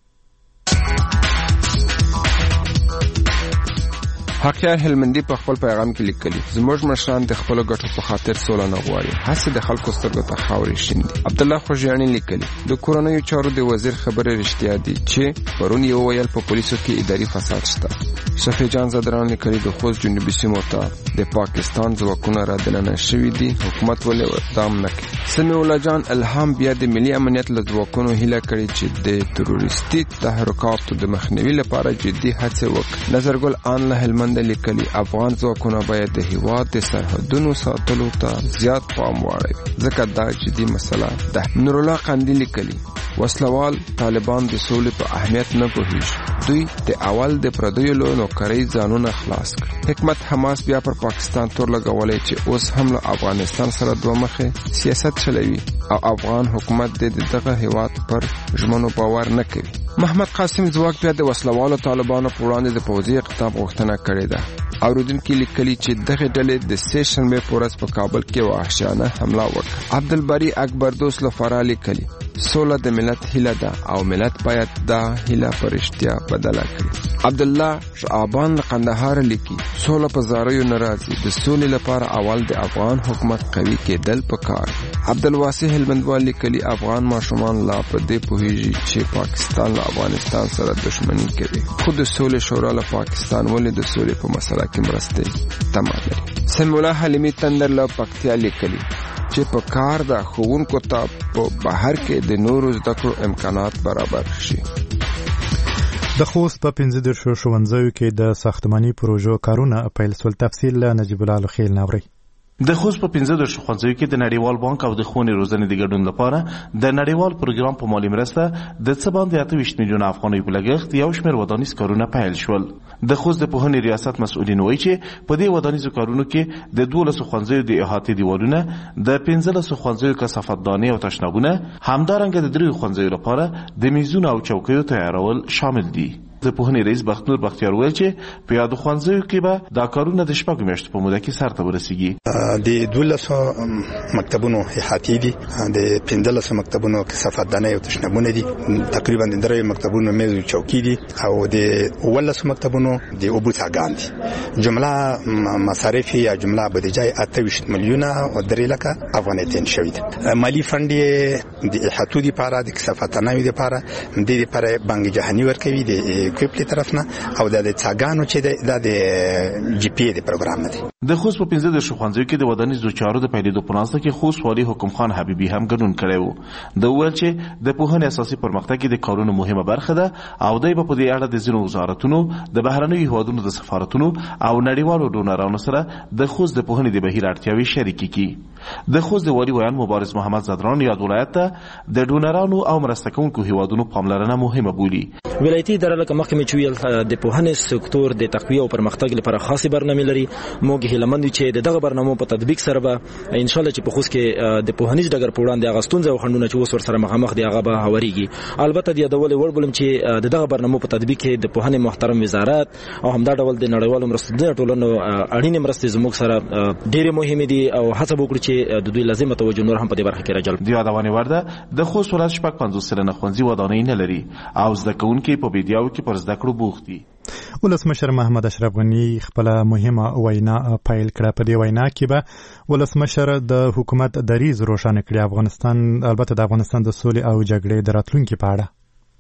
حقیار هلمندي په خپل پیغام کې لیکلي زموږ مشران د خپل ګټو په خاطر سوله نه غواړي، هڅه د خلکو سترګو ته خاورې شیندي. عبدالله خوږیاني لیکلي د کورنیو چارو د وزیر خبره رښتیا دي چې پرون یې وویل په پولیسو کې اداري فساد شته. شفیع جان زدران لیکلي د خوست جنوبي سیمو ته د پاکستان ځواکونه را دننه شوي دي، حکومت ولې اقدام نه کوي. سمیع الله جان الهام بیا د ملي امنیت له ځواکونو هیله کړې چې د تروریستي تحرکاتو د مخنیوي لپاره جدي هڅې وکړي. نظرګل آن له هلمند د لیکلي افغان ځواکونه باید د هیواد د سرحدونو ساتلو ته زیات پام واړوي ځکه دا جدي مسله ده. نور الله قندي لیکلي وسلوال طالبان د سولې په اهمیت نه پوهیږي، دوی د اول د پردیو له نوکرۍ ځانونه خلاص کړي. حکمت حماس بیا پر پاکستان تور لګولی چې اوس هم له افغانستان سره دوه مخې سیاست چلوي او افغان حکومت د دغه هیواد پر ژمنو باور نه کوي. محمد قاسم ځواک بیا د وسلوالو طالبانو په وړاندې د پوځي اقدام غوښتنه کړې ده. اوریدونکي لیکلي چې دغه ډلې د سې شنبې په ورځ په کابل کې وحشیانه حمله وکړه. عبدالباری اکبر دوست لفارا لیکلي سوله د ملت هیله ده او ملت باید دا هیله په رښتیا بدله کړي. عبدالله شعبان له قندهار لیکي سوله په زاریو نه راځي، د سولې لپاره اول د افغان حکومت قوي کېدل پکار. عبدالواسع هلمندوال لیکلي افغان ماشومان لا په دې پوهیږي چې پاکستان له افغانستان سره دښمني کوي، خو د سولې شورا له پاکستان ولې د سولې په مسله کې مرستې تمه لري. سمیع الله حلیمي تندر له پکتیا لیکلي چې په کار د ښوونکو ته په بهر کې د نورو زده کړو امکانات برابر شي. د خوست په پنځه دېرشو ښوونځیو کې د ساختماني پروژو کارونه پیل شول. تفصیل له نجیب الله لخیل ناوري. د خوست په پنځه دېرشو ښوونځیو کې د نړیوال بانک او د ښوونې روزنې د ګډون لپاره د نړیوال پروګرام په مالي مرسته د څه باندې اته ویشت میلیونه افغانۍ په لګښت یو شمېر ودانیز کارونه پیل شول. د خوست د پوهنې ریاست مسؤلین وایي چې په دې ودانیزو کارونو کې د دولسو ښوونځیو د احاطې دیوالونه، د پنځلسو ښوونځیو کثافتدانۍ او تشنابونه، همدارنګه د دریو ښوونځیو لپاره د میزونو او چوکیو تیارول شامل دي. د پوهنې رئیس بختنور بختیار ویل چې په یادو ښوونځیو کې به دا کارونه د شپږو میاشتو په موده کې سرته ورسیږي. د دولسو مکتبونو احاطې دي، د پنځلسو مکتبونو کثافتدانۍ او تشنابونه دي، تقریبا د درې مکتبونو میز او چوکۍ دي او د ولسو مکتبونو د اوبو څاګان دي. جمله مصارف یا جمله بودجه اته ویشت میلیونه او درې لکه افغانۍ تین شوې ده. مالی فند د احاطو لپاره د کثافتدانۍ لپاره د لپاره بانک جهانی ورکوي د کوپلی طرف نه او د څاګانو چې د جی پی د پروګرام نه دي. د خوست په پنځه د ښوونځیو کې د ودانیزو چارو د پیلېدو په ناسته کې خوست والي حکم خان حبیبي هم ګډون کړی و. د ویل چې د پوهنې اساسي پرمختګ کې د کارونو مهمه برخه ده او دوی په دې اړه د ځینو وزارتونو د بهرنیو هیوادونو د سفارتونو او نړیوالو ډونرانو سره د خوست د پوهنې د بهیر اړتیاوې شریکې کړي. د خوست د والي ویان مبارز محمد زدران یاد ولایت ته د ډونرانو او مرسته کوونکو هیوادونو پاملرنه مهمه بولي. ولایتي اداره لکه مخکې مې ویل د پوهنې سکتور د تقویه او پرمختګ لپاره خاصه برنامه لري. موږ هیله مند یو چې دغه برنامه په تطبیق سره به ان شاء الله چې په خوست کې د پوهنیز ډګر په وړاندې هغه ستونزې او خنډونه چې اوس ورسره مخامخ دي هغه به هواريږي. البته د یادول وړ بولم چې دغه برنامه په تطبیق کې د پوهنې محترم وزارت او همدا ډول د نړیوالو مرستو د ټولنو اړینې مرستې زموږ سره ډېرې مهمې دي او هڅه وکړو چې د دوی لازمه توجه نور هم په دې برخه کې راجلب. د یادونه ورده د خوست ولایت شپږ پنځوس سلنه ښوونځي ودانۍ نه لري او زده کوونکي په بیډیاو کې پر زده کړو بوخت دي. ولسمشر محمد اشرف غنی خپل مهمه وینا پیل کړه. په دې وینا کې به ولسمشر د حکومت دریځ روښانه کړي افغانستان البته د افغانستان د سولې او جګړې د راتلونکي په اړه.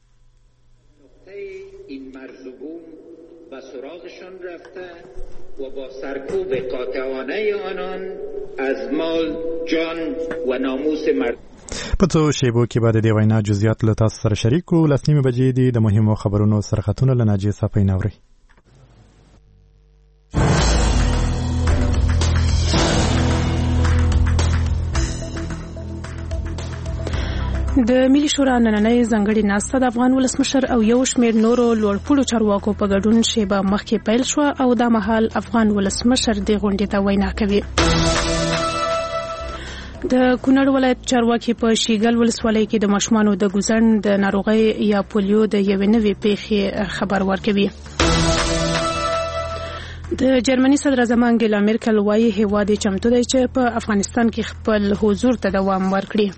این مرزبون و سراغشان رفته و با سرکوب قاطعانه آنان از مال جان و ناموس مرد. په څو شیبو کې به د دې وینا جزئیات له تاسو سره شریک کړو. لس نیمې بجې دي. د مهمو خبرونو سرخطونه له ناجیې صافۍ ناوري. د ملي شورا نننۍ ځانګړې ناسته د افغان ولسمشر او یو شمېر نورو لوړپوړو چارواکو په ګډون شیبه مخکې پیل شوه او دا مهال افغان ولسمشر دې غونډې ته وینا کوي. د کونړ ولایت چارواکي په شیګل ولسوالۍ کې د ماشومانو د ګوزن د ناروغۍ یا پولیو د یوې نوې پیښې خبر ورکوي. د جرمني صدر اعظم انګلا میرکل وايي هیواد چمتو دی چې په افغانستان کې خپل حضور ته دوام ورکړي.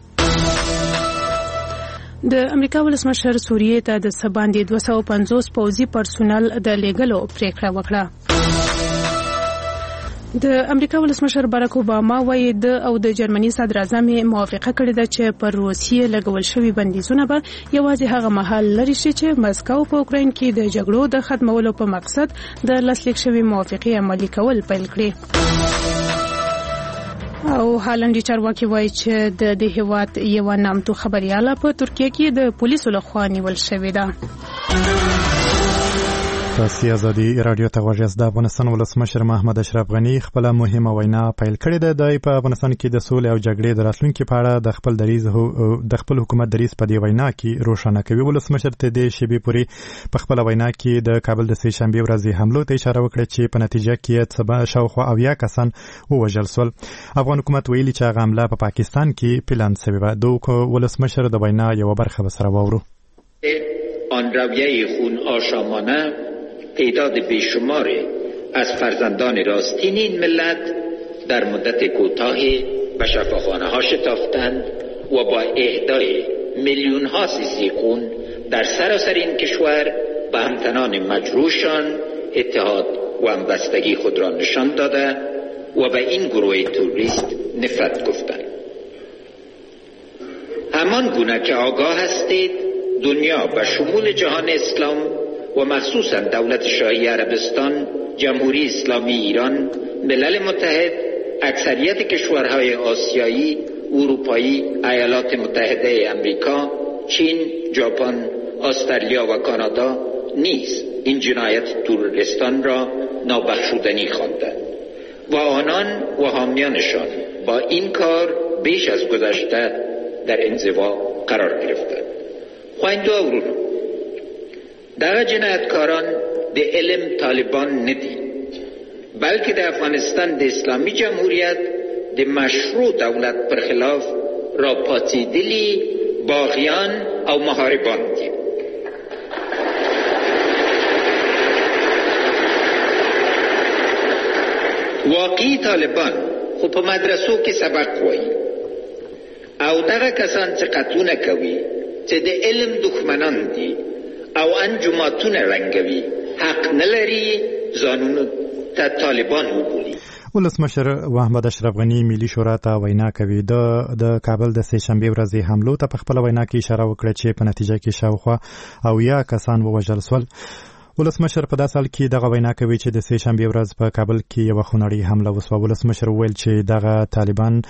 د امریکا ولسمشر سوریې ته د څه باندې دوه سوه پنځوس پوځي پرسونل د لیږلو پریکړه وکړه. د امریکا ولسمشر باراک اوباما وايي د او د جرمني صدر اعظم موافقه کړې ده چې پر روسیې لګول شوي بندیزونه به یوازې هغه مهال لرې شي چې مسکو په اوکراین کې د جګړو د ختمولو په مقصد د لاسلیک شوي موافقې عملي کول پیل کړي. او هالندي چارواکي وایي چې د دې هیواد یو نامتو خبرياله په ترکیه کې د پولیسو لخوا نیول شوې ده. تاسو ازادي رادیو ته غوږ د افغانستان ولسمشر محمد اشرف غنی خپل مهمه وینا پیل کړې ده. د په افغانستان کې د سولې او جګړې د راتلونکي په اړه د خپل دریځ د خپل حکومت دریځ په دې وینا کې روښانه کوي. ولسمشر ته د شیبې پورې په خپل وینا کې د کابل د سې شنبې ورځې حملو ته اشاره وکړه چې په نتیجه کې سبا شاوخوا اویا کسان ووژل شول. افغان حکومت ویلي چې هغه حمله په پا پاکستان کې پلان شوې وه. د ولسمشر د وینا یو برخه به سره واورو. آن رویه خون آشامانه تعداد بیشمار از فرزندان راستین این ملت در مدت کوتاهی به شفاخانه ها شتافتند و با اهدای میلیون ها سیسی خون در سراسر این کشور به همتنان مجروحشان اتحاد و همبستگی خود را نشان داده و به این گروه توریست نفرت گفتند. همان گونه که آگاه هستید دنیا به شمول جهان اسلام و مخصوصا دولت شاهی عربستان، جمهوری اسلامی ایران، ملل متحد، اکثریت کشورهای آسیایی، اروپایی، ایالات متحده امریکا، چین، ژاپن، استرالیا و کانادا نیز این جنایت تروریستان را نابخشودنی خواندند و آنان و حامیانشان با این کار بیش از گذشته در انزوا قرار گرفتند. خویندو اورونو دغه جنایتکاران د علم طالبان ندي بلکې د افغانستان د اسلامي جمهوریت د مشروع دولت پر خلاف را پاتیدلی باغیان او محاربان دي. واقعی طالبان خو په مدرسو کې سبق وایي او دغه کسان چې قتلونه کوي چې د علم دښمنان دي او انجماتونه رنګوي حق نه لري ځانونو ته طالبان وبولي. ولسمشر محمد اشرف غنی ملي شورا ته وینا کوي. د د کابل د سه شنبه ورځې حملو ته په خپل وینا کې اشاره وکړه چې په نتیجه کې شاوخوا او یا کسان ووژل شول. ولسمشر په داسې حال کې دغه وینا کوي چې د سه شنبه ورځ په کابل کې یو خونړی حمله وسوه. ولسمشر وویل چې دغه طالبان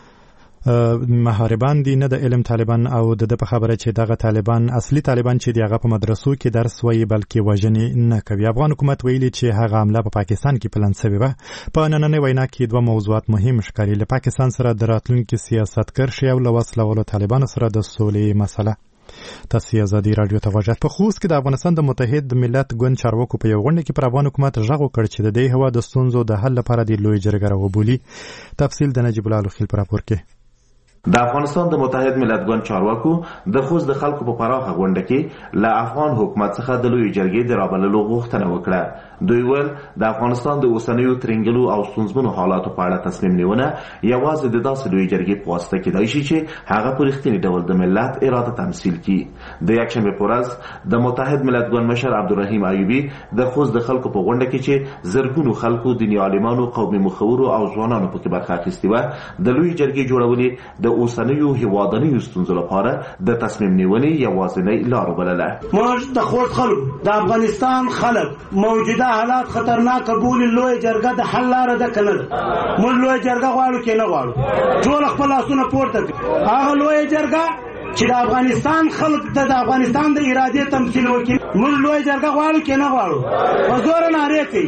محاربان دي، نه د علم طالبان، او د په خبره چې دغه طالبان اصلي طالبان چې دغه په مدرسو کې درس وایي بلکې وژنې نه کوي. افغان حکومت ویلي چې هغه حمله په پاکستان کې پلان شوې وه. په نننۍ وینا کې دوه موضوعات مهم ښکاري: له پاکستان سره د راتلونکي سیاست کرښې او له وسله طالبانو سره د سولې مسله. تاسو ازادي رادیو ته غوږ په خوست کې د افغانستان د متحد ملت ګوند چارواکو په یو غونډه کې پر افغان حکومت غږ وکړ چې د دې هوا د ستونزو د حل لپاره د لوی جرګه راوبولي. تفصیل د نجیب الله خلیل پر راپور کې. د افغانستان د متحد ملت ګوند چارواکو د خوست د خلکو په پراخه غونډه کې له افغان حکومت څخه د لوی جرګې د رابللو غوښتنه وکړه. دوی ویل د افغانستان د اوسنیو ترنګلو او ستونزمنو حالاتو په اړه تصمیم نیونه یوازې د داسې لوی جرګې په واسطه کېدای شي چې هغه په رښتیني ډول د ملت اراده تمثیل کړي. د یکشنبې په ورځ د متحد ملت ګوند مشر عبدالرحیم ایوبي د خوست د خلکو په غونډه کې چې زرګونو خلکو، دیني عالمانو، قومي مخورو او ځوانانو پکې برخه اخیستې وه، د لوی جرګې جوړولې د اوسنیو هیوادنیو ستونزو لپاره د تصمیم نیونې یوازینۍ لار وبلله. موږ د خوست خلک، د افغانستان خلک موجوده حالات خطرناک بولي. لوی جرګه د حل لاره ده کنه؟ موږ لوی جرګه غواړو کې نه غواړو. ټول خپل لاسونه پورته کړي. هغه لوی جرګه چې د افغانستان خلک د افغانستان د ارادې تمثيل وکړي. موږ لوی جرګه غواړو کې نه غواړو. په زور نارې کوي.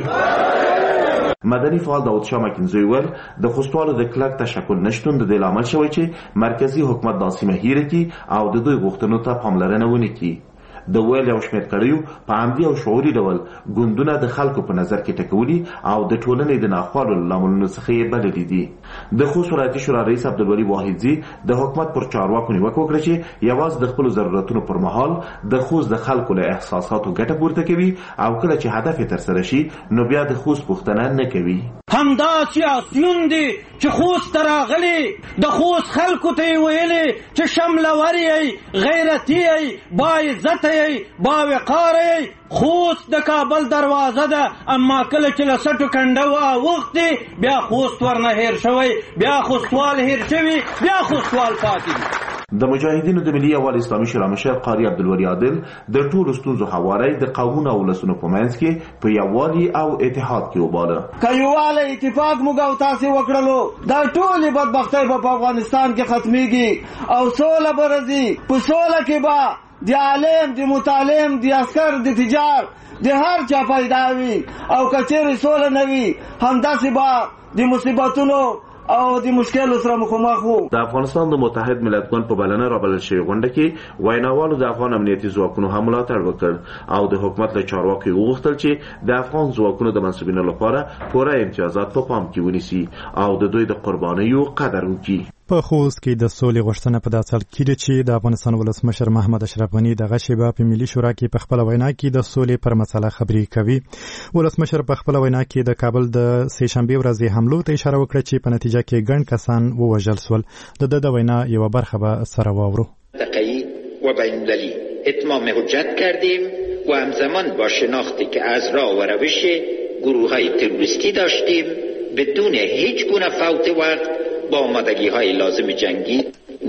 مدني فعال داود شاه مکنزوی ویل د خوستوالو د کلک تشکل نشتون د دې لامل شوی چې مرکزی حکومت دا سیمه هیره کړي او د دوی غوښتنو ته پاملرنه ونه کړي. د ویل یو شمېر کړیو په عمدي او شعوري ډول ګوندونه د خلکو په نظر کې ټکولي او د ټولنې د ناخوالو لاملونو څخه یې بللي دي. د خوست ولایتي شورا رئیس عبدالولي واحدزي د حکومت پر چارواکو نیوکه وکړه چې یوازې د خپلو ضرورتونو پر مهال د خوست د خلکو له احساساتو ګټه پورته کوي او کله چې هدف یې ترسره شي نو بیا د خوست پوښتنه نه کوي. همدا سیاسیون دي چې خوست ته راغلي، د خوست خلکو ته یې ویلي چې شملور یې، غیرتي یې، باعزته یې، باوقاره یې. خوست د کابل دروازه ده، اما کله چې له سټو کنډه واوښتې بیا خوست ورنه هیر شوی، بیا خوستوال هیر شوي، بیا خوستوال پاتې دي. د مجاهدینو د ملي یووالي اسلامي شورا مشر قاري عبدالولي عادل د ټولو ستونزو هواری د قومونو او ولسونو په منځ کې په یووالي او اتحاد کې وباله. که یووالی اتفاق موږ او تاسې وکړلو دا ټولې بدبختۍ به په افغانستان کې ختمیږي او سوله به راځي. په سوله کې به د عالم، د متعلم، د عسکر، د تجار، د هر چا پیدا وي او که چیرې سوله نه وي همداسې به د مصیبتونو او د مشکل سره مخامخ وو. د افغانستان د متحد ملت ګوند په بلنه رابلل شوې غونډه کې ویناوالو د افغان امنیتي ځواکونو هم ملاتړ وکړ او د حکومت له چارواکو وغوښتل چې د افغان ځواکونو د منصبینو لپاره پوره امتیازات په پام کې ونیسي او د دوی د قربانیو قدر وکړي. په خوست کې د سولې غوښتنه په داسې حال کې ده چې د افغانستان ولسمشر محمد اشرف غني دغه شیبه په ملي شورا کې په خپل وینا کې د سولې پر مسله خبرې کوي. ولسمشر په خپل وینا کې د کابل د سه شنبه ورځې حملو ته اشاره وکړه چې په نتیجه کې ګڼ کسان ووژل شول. د د وینا یو برخه به سره واورو. تقیی و بین‌المللی اتمام حجت کردیم و همزمان با شناختی که از راه و روش گروه‌های تروریستی داشتیم بدون هیچ گونه فوت وقت با آمادگی های لازم جنگی.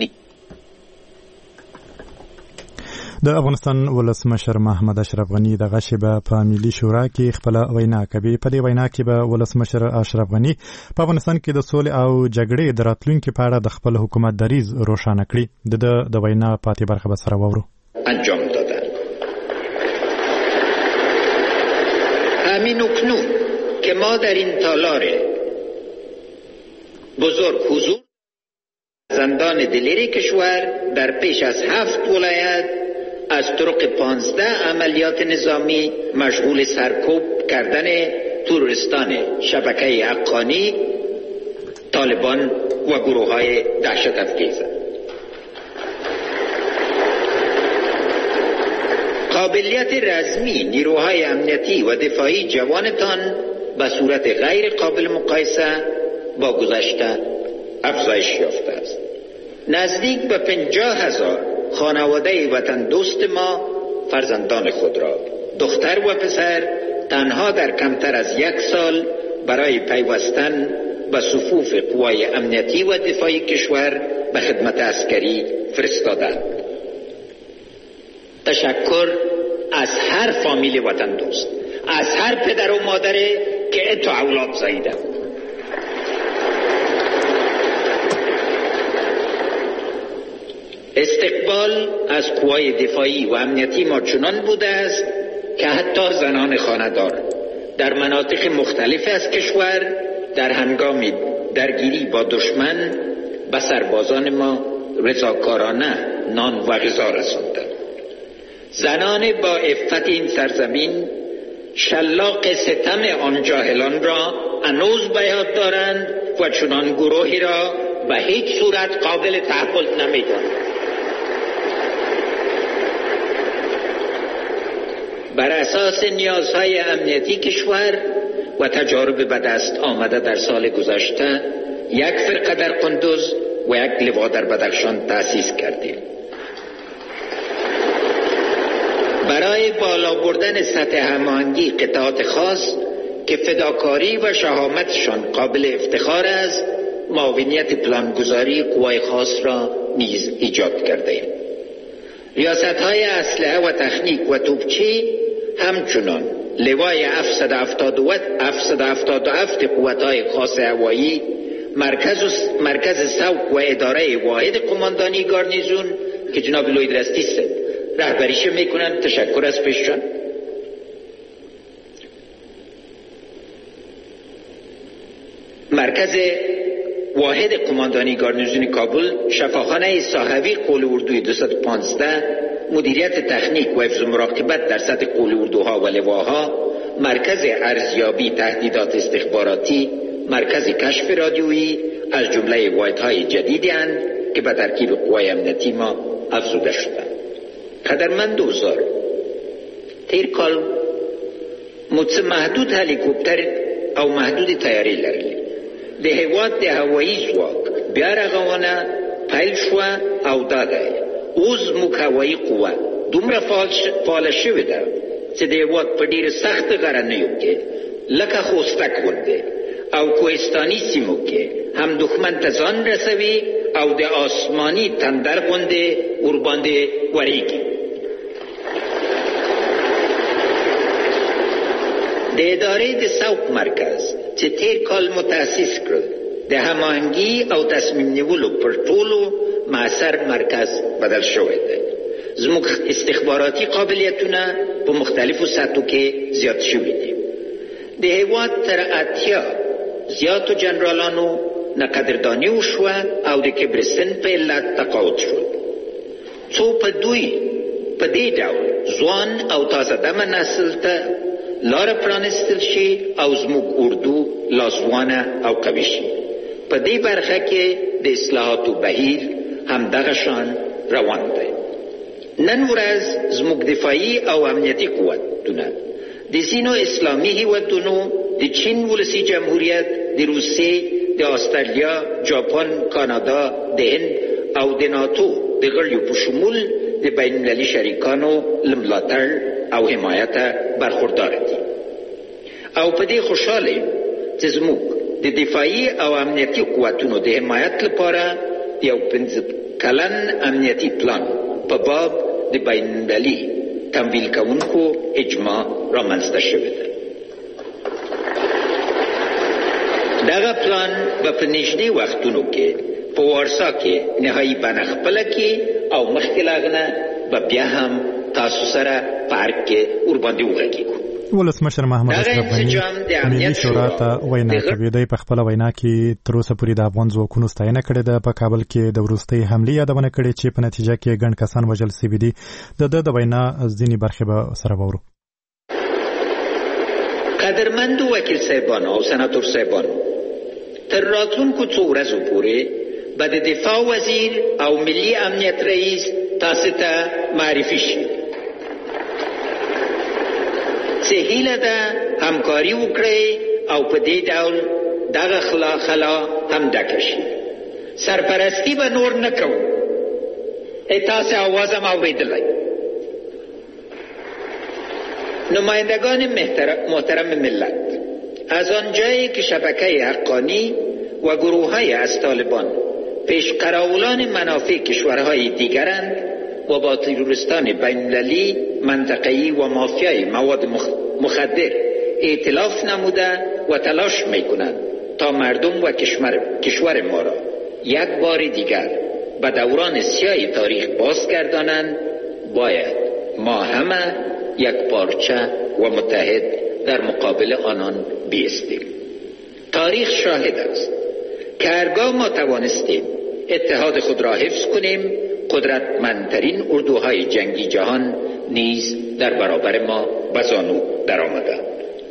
د افغانستان ولسمشر محمد اشرف غني دغه شیبه په ملي شورا کې خپل وینا کوي. په دې وینا کې به ولسمشر اشرف غني په افغانستان کې د سولې او جګړې د راتلونکي په اړه د خپل حکومت دریځ روښانه کړي. د د وینا پاتې برخه به سره واورو. انجام دادن. همین اکنون که ما در این تالار بزرگ حضور زندان دلیری کشور در پیش از هفت ولایت از طرق پانزده عملیات نظامی مشغول سرکوب کردن تروریستان شبکه حقانی، طالبان و گروه های دهشت افکیزند. قابلیت رزمی نیروهای امنیتی و دفاعی جوانتان به صورت غیر قابل مقایسه با گذشته افزایش یافته است. نزدیک به پنجاه هزار خانواده وطن دوست ما فرزندان خود را دختر و پسر تنها در کمتر از یک سال برای پیوستن به صفوف قوای امنیتی و دفاعی کشور به خدمت عسکری فرستادند. تشکر از هر فامیل وطن دوست، از هر پدر و مادری که اتو اولاد زاییده. استقبال از قوای دفاعی و امنیتی ما چنان بوده است که حتی زنان خانه‌دار در مناطق مختلف از کشور در هنگام درگیری با دشمن به سربازان ما رضاکارانه نان و غذا رساندند. زنان با عفت این سرزمین شلاق ستم آن جاهلان را هنوز به یاد دارند و چنان گروهی را به هیچ صورت قابل تحمل نمی‌دانند. بر اساس نیازهای امنیتی کشور و تجارب به دست آمده در سال گذشته یک فرقه در قندوز و یک لوا در بدخشان تأسیس کردیم. برای بالا بردن سطح هماهنگی قطعات خاص که فداکاری و شهامتشان قابل افتخار است، معاونیت پلانگذاری قوای خاص را نیز ایجاد کردیم. ریاست‌های اسلحه و تکنیک و توپچی همچنان لوای هفتصد و هفتاد و هفت قوت‌های خاص هوایی، مرکز مرکز سوق و اداره واحد قماندانی گارنیزون که جناب لوید رستیس رهبریش میکنند، تشکر از پیششان، مرکز واحد قماندانی گارنیزون کابل، شفاخانه صاحبی قول اردوی دویست و پانزده، مدیریت تکنیک و حفظ مراقبت در سطح قول اردوها و لواها، مرکز ارزیابی تهدیدات استخباراتی، مرکز کشف رادیویی از جمله واحدهای جدیدی اند که به ترکیب قوای امنیتی ما افزوده شدند. قدرمند دوزار تیر کال مدس محدود هلیکوپتر او محدود تیاری لرلی د هیواد د هوایی ځواک بیا رغونه پیل شوه او داده اوس موږ هوایی قوه دومره فعاله شوې ده چې د هیواد په ډېرو سختو غرنیو کې لکه خوستک غوندې او کوهستاني سیمو کې هم دښمن ته ځان رسوي او د آسماني تندر غوندې ورباندې وریږي. د ادارې د سوق مرکز چې تیر کال متاسس کړ د هماهنګي او تصمیم نیولو پر ټولو معثر مرکز بدل شوی دی. زموږ استخباراتي قابلیتونه په مختلفو سطحو کې زیات شوي دي. د هیواد تر اتیا زیاتو جنرالانو نه قدرداني وشوه او د کبر سن په علت تقاعد شول. څو په دوی په دې ډول ځوان او تازه دمه نسل ته لار پرانستل شي او زموږ اردو لاسوانه او قوي شي. په دې برخه کې د اصلاحاتو بهیر هم دغه شان روان دی. نن ورځ زموږ دفاعي او امنیتي قوتونه د ځینو اسلامي هیوادونو د چین ولسي جمهوریت، د روسیې، د استرالیا، جاپان، کانادا، د هند او د ناتو د غړیو په شمول د بین المللي شریکانو له ملاتړ او حمایت برخوردار دي. او په دې خوشاله یم چې زموږ د دفاعي او امنیتي قوتونو د حمایت لپاره یو پنځه کلن امنیتي پلان په باب د بین المللي تمویل کوونکو اجماع رامنځته شوی دی. دغه پلان به په نږدې وختونو کې په وارسا کې نهایي بڼه خپله کړي او مخکې له هغه نه به بیا هم تاسو سره پارک کې ورباندې وغږیږو. ولسمشر محمد اشرف غني ملي شورا ته وینا کوي. دی په خپله وینا کې تر اوسه پورې د افغان ځواکونو ستاینه کړې ده. په کابل کې د وروستۍ حملې یادونه کړې چې په نتیجه کې ګڼ کسان وژل سوي دي. د ده د وینا ځینې برخې به سره واورو. قدرمندو وکیل صاحبانو او سناتور صاحبانو، تر راتلونکو څو ورځو پورې به د دفاع وزیر او ملي امنیت رئیس تاسو ته معرفي شي. چې هیله ده همکاري وکړئ او په دې ډول دغه خلا خلا هم ډکه شي. سرپرستی به نور نه کوو. تاسو آوازم اوریدلی. نمایندگان محترم ملت، از آنجایی که شبکه حقانی و گروه های از طالبان پیشقراولان منافع کشورهای دیگرند و با تروریستان بین‌المللی، منطقه‌ای و مافیای مواد مخدر ائتلاف نموده و تلاش میکنند تا مردم و کشور, کشور ما را یک بار دیگر به دوران سیاه تاریخ بازگردانند، باید ما همه یک پارچه و متحد در مقابل آنان بیستیم. تاریخ شاهد است که هرگاه ما توانستیم اتحاد خود را حفظ کنیم، قدرتمندترین اردوهای جنگی جهان نیز در برابر ما به زانو درآمدند.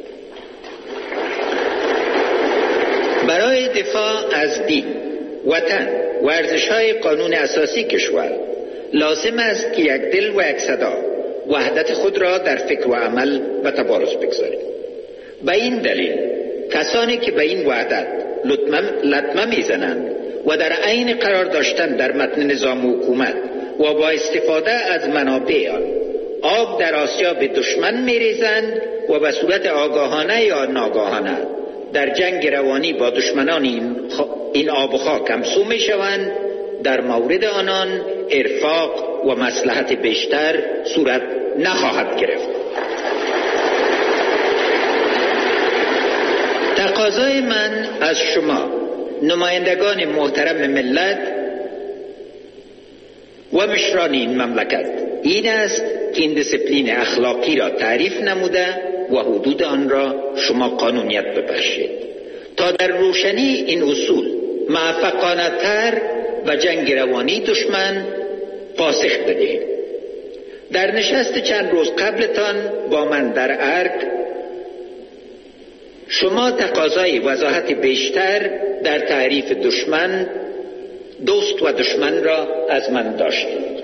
برای دفاع از دین، وطن و ارزش‌های قانون اساسی کشور لازم است که یک دل و یک صدا وحدت خود را در فکر و عمل و تبارز بگذاریم. به این دلیل کسانی که به این وحدت لطمه میزنند و در عین قرار داشتن در متن نظام و حکومت و با استفاده از منابع آن آب در آسیا به دشمن میریزند و به صورت آگاهانه یا ناگاهانه در جنگ روانی با دشمنان این, خ... این آب و خاک همسو می شوند، در مورد آنان ارفاق و مصلحت بیشتر صورت نخواهد گرفت. تقاضای من از شما نمایندگان محترم ملت و مشران این مملکت این است که این دیسپلین اخلاقی را تعریف نموده و حدود آن را شما قانونیت ببخشید تا در روشنی این اصول موفقانه تر و جنگ روانی دشمن پاسخ بدهیم. در نشست چند روز قبلتان با من در ارگ شما تقاضای وضاحت بیشتر در تعریف دشمن، دوست و دشمن را از من داشتید.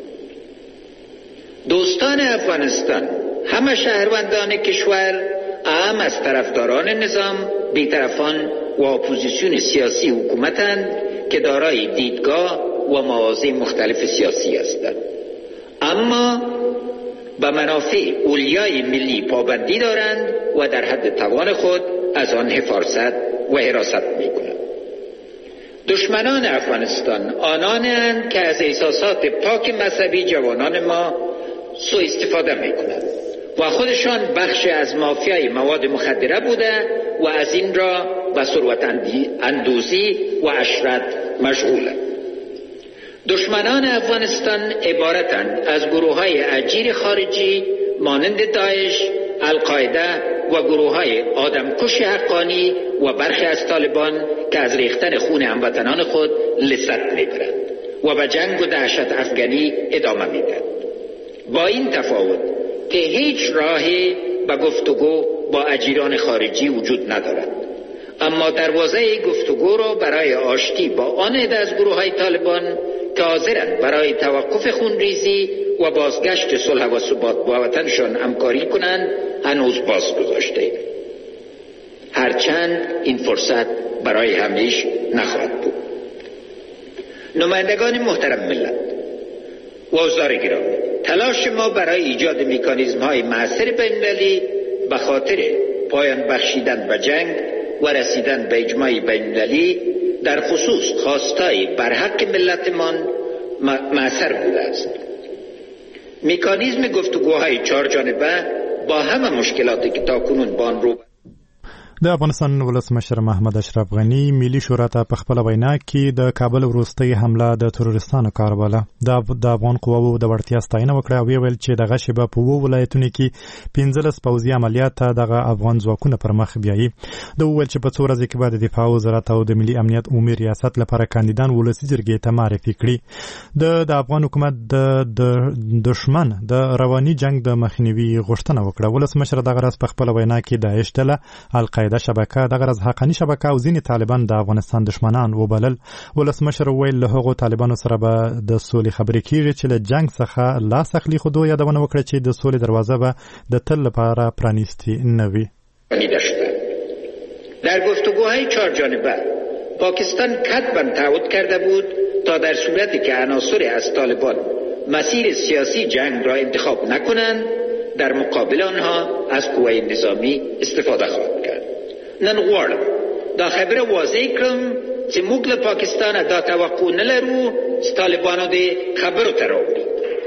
دوستان افغانستان همه شهروندان کشور، اهم از طرفداران نظام، بی‌طرفان و اپوزیسیون سیاسی حکومتند که دارای دیدگاه و مواضع مختلف سیاسی هستند، اما به منافع اولیای ملی پابندی دارند و در حد توان خود از آن حفاظت و حراست میکنند. دشمنان افغانستان آنانند که از احساسات پاک مذهبی جوانان ما سوء استفاده میکنند و خودشان بخش از مافیای مواد مخدره بوده و از این را به ثروت اندوزی و عشرت مشغولند. دشمنان افغانستان عبارتند از گروه‌های اجیر خارجی مانند داعش، القاعده و گروه‌های آدمکش حقانی و برخی از طالبان که از ریختن خون هموطنان خود لذت میبرند و به جنگ و دهشت افغانی ادامه میدهند. با این تفاوت که هیچ راهی به گفتگو با اجیران خارجی وجود ندارد، اما دروازه گفتگو را برای آشتی با آن عده از گروه‌های طالبان که حاضرند برای توقف خونریزی و بازگشت صلح و ثبات با وطنشان همکاری کنند هنوز باز گذاشته. هرچند این فرصت برای همیشه نخواهد بود. نمایندگان محترم ملت و حضار گرامی، تلاش ما برای ایجاد مکانیزم های مؤثر بین‌المللی به خاطر پایان بخشیدن به جنگ و رسیدن به اجماع بین‌المللی در خصوص خواستای برحق ملتمان مؤثر بوده است. مکانیزم گفتگوهای چهار جانبه با همه مشکلاتی که تاکنون با آن رو د افغانستان ولسمشر محمد اشرف غنی ملي شورا ته په خپل وینا کې د کابل وروستۍ حمله د تروریستانو کار باله. د افغان قواوو د وړتیا ستاینه وکړه او ویل چې دغه شیبه په وو ولایتونو کې پنځلس پوځي عملیات ته دغه افغان ځواکونه پر مخ بیایي. د ویل چې په څو ورځې کې بعد د دفاع وزارت او د ملي امنیت عمومي ریاست لپاره کاندیدان ولسی جرګې ته معرفي کړي. د د افغان حکومت د دشمن د رواني جنگ د مخنیوي غوښتنه وکړه. ولسمشر دغه راز په خپل وینا کې داعش ډله، القاعده شبکه، دغه راز حقانی شبکه او ځینې طالبان د افغانستان دشمنان وبلل. ولسمشر ویل له هغو طالبانو سره به د سولې خبرې کیږي چې له جنگ څخه لاس اخلي، خو دوی یادونه وکړه چې د سولې دروازه به د تل لپاره پرانیستې نه وي. شورای چهار جانبه پاکستان کتباً تعهد کرده بود تا در صورتی که عناصر از طالبان مسیر سیاسی جنگ را انتخاب نکنند در مقابل آنها از قوه نظامی استفاده خواهد کرد. نن غواړم دا خبره واضح کړم چې موږ له پاکستانه دا توقع نه لرو چې طالبانو دې خبرو ته راوړي.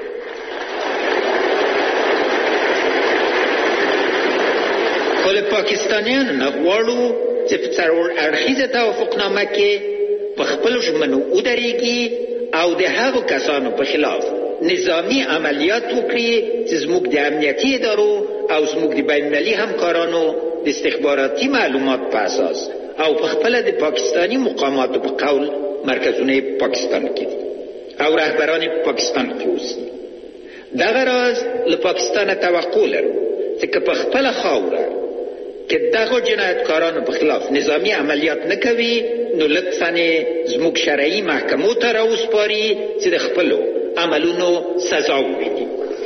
خو له پاکستانیانو نه غواړو چې په څلور اړخیزه توافقنامه کې په خپلو ژمنو ودرېږي او د هغو کسانو په خلاف نظامی عملیات وکړي چې زموږ د امنیتي ادارو او زموږ د بین‌المللي همکارانو د استخباراتي معلومات په اساس او په خپله د پاکستاني مقاماتو په قول مرکزونه پاکستان کې دي او رهبران پاکستان کې اوسي. دغه راز له پاکستانه توقع لرو چې که په خپله خاوره که دغه جنایتکارانو په خلاف نظامی عملیات نه کوي نو لطفاً زموږ شرعي محکمو ته راوسپاري چې د خپلو عملونو سزا وویني.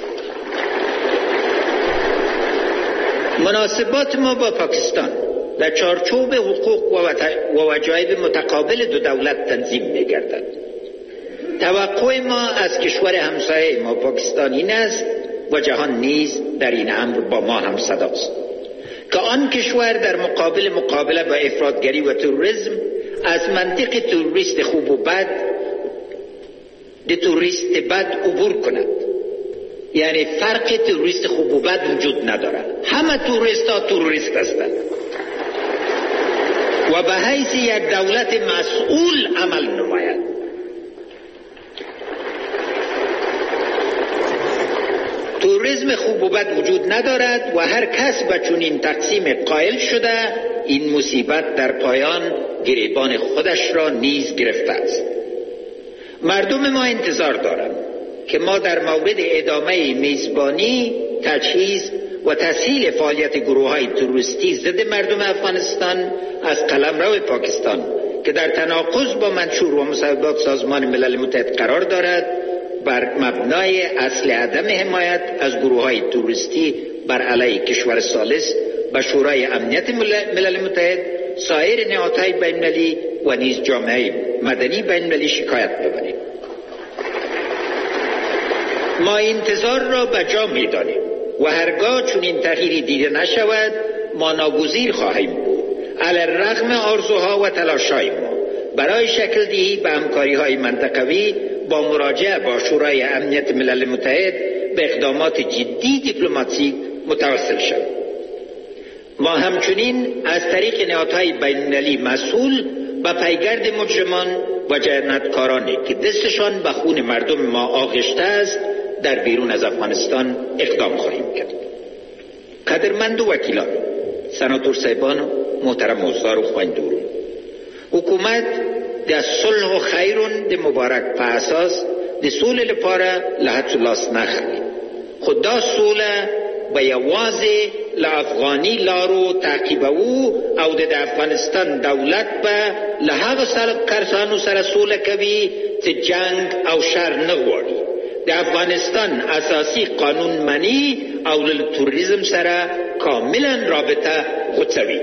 مناسبات ما با پاکستان در چارچوب حقوق و وجایب متقابل دو دولت تنظیم می‌گردد. توقع ما از کشور همسایه ما پاکستان این است و جهان نیز در این امر با ما هم صداست که آن کشور در مقابل مقابله با افراطگری و تروریسم از منطق تروریست خوب و بد به تروریست بد عبور کند. یعنی فرق تروریست خوب و بد وجود ندارد، همه تروریست ها تروریست هستند و به حیث یک دولت مسئول عمل نماید. تروریسم خوب و بد وجود ندارد و هر کس به چنین تقسیم قائل شده این مصیبت در پایان گریبان خودش را نیز گرفته است. مردم ما انتظار دارند که ما در مورد ادامه میزبانی، تجهیز و تسهیل فعالیت گروه‌های تروریستی ضد مردم افغانستان از قلمرو پاکستان که در تناقض با منشور و مصوبات سازمان ملل متحد قرار دارد بر مبنای اصل عدم حمایت از گروه‌های تروریستی بر علیه کشور ثالث به شورای امنیت ملل متحد، سایر نهادهای بین‌المللی و نیز جامعه مدنی بین‌المللی شکایت ببریم. ما انتظار را به جا می‌دانیم و هرگاه چون این تغییری دیده نشود ما ناگزیر خواهیم بود علی الرغم آرزوها و تلاش‌های ما برای شکل دهی به همکاری‌های منطقوی با مراجعه با شورای امنیت ملل متحد به اقدامات جدی دیپلماتیک متوسل شویم. ما همچنین از طریق نهادهای بین‌المللی مسئول و پیگرد مجرمان و جنایتکارانی که دستشان به خون مردم ما آغشته است در بیرون از افغانستان اقدام خواهیم کرد. قدرمند و وکیلان، سناتور صاحبان، محترم اوزار و خواهندورو، حکومت د صلح و خیرون د مبارک په اساس د سولې لپاره له هڅو لاس نه اخلي، خو دا سوله به یوازې له افغاني لارو تعقیبوو او د افغانستان دولت به له هغو کسانو سره سوله کوي چې جنگ او شر نه غواړي، د افغانستان اساسي قانون مني او له تروریزم سره کاملا رابطه غوڅوي.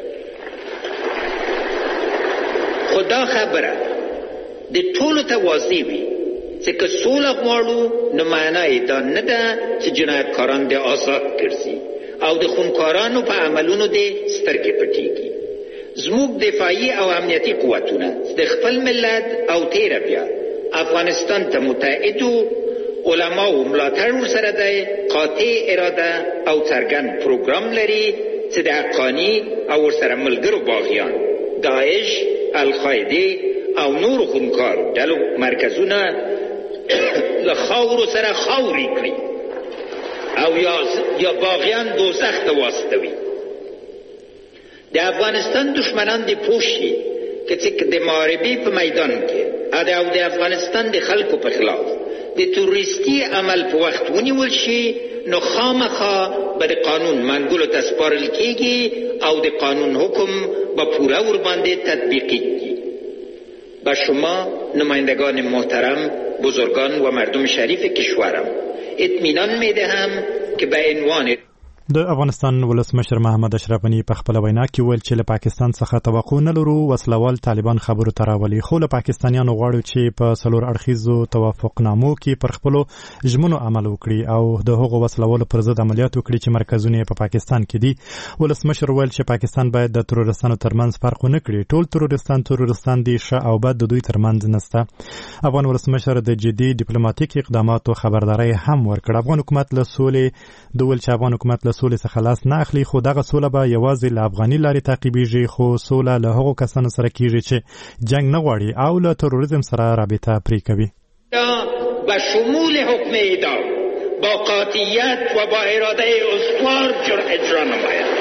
خدا خبره د ټولو ته واضح وي چې که سوله غواړو نو معنی دا نه ده چې جنایتکاران د آزاد ګرځي او د خونکارانو په عملونو د سترګې پټېږي. زموږ دفاعي او امنیتي قوتونه د خپل ملت او تیره بیا افغانستان ته متحدو علما او ملاتړ ورسره دی، قاطع اراده او څرګند پروګرام لري چې د حقاني او ورسره ملګرو باغیان داعش، القاعده او نور خونکار ډلو مرکزونه له خاورو سره خاوري کړي او یا یا باغیان دوزخ ته واستوي. د افغانستان دشمنان دی پوښي که چې د محاربې په میدان کې او د افغانستان د خلکو په خلاف د توریستی عمل په وخت ونیول شي نو خامخا به د قانون منګولو ته سپارل کېږي او د قانون حکم به پوره ورباندې تطبیقیږي. به شما نمایندگان محترم، بزرگان و مردم شریف کشورم اطمینان میدهم که به عنوان د افغانستان ولسمشر محمد اشرف غنی په خپل وینا کې ویل چې له پاکستان څخه توقع نه لرو وسلوال طالبان خبرو ته راولي، خو له پاکستانیانو غواړو چې په څلور اړخیزو توافقنامو کې پر خپلو ژمنو عمل وکړي او د هغو وسلوالو پر ضد عملیات وکړي چې مرکزونه په پاکستان کې دي. ولسمشر ویل چې پاکستان باید د تروریستانو ترمنځ فرق ونه کړي، ټول تروریستان تروریستان دي، ښه او بد د دوی ترمنځ نشته. افغان ولسمشر د جدي ډیپلوماټیک اقداماتو خبرداري هم ورکړه. افغان حکومت له سولې د ول چې افغان حکومت له سولې څخه لاس نه اخلي، خو دغه سوله به یوازې له افغاني لارې تعقیبېږي، خو سوله له هغو کسانو سره کېږي چې جنگ نه غواړي او له تروریزم سره رابطه پرې کوي. با شمول حکم اعدام با قاطعیت و با اراده استوار اجرا نماید.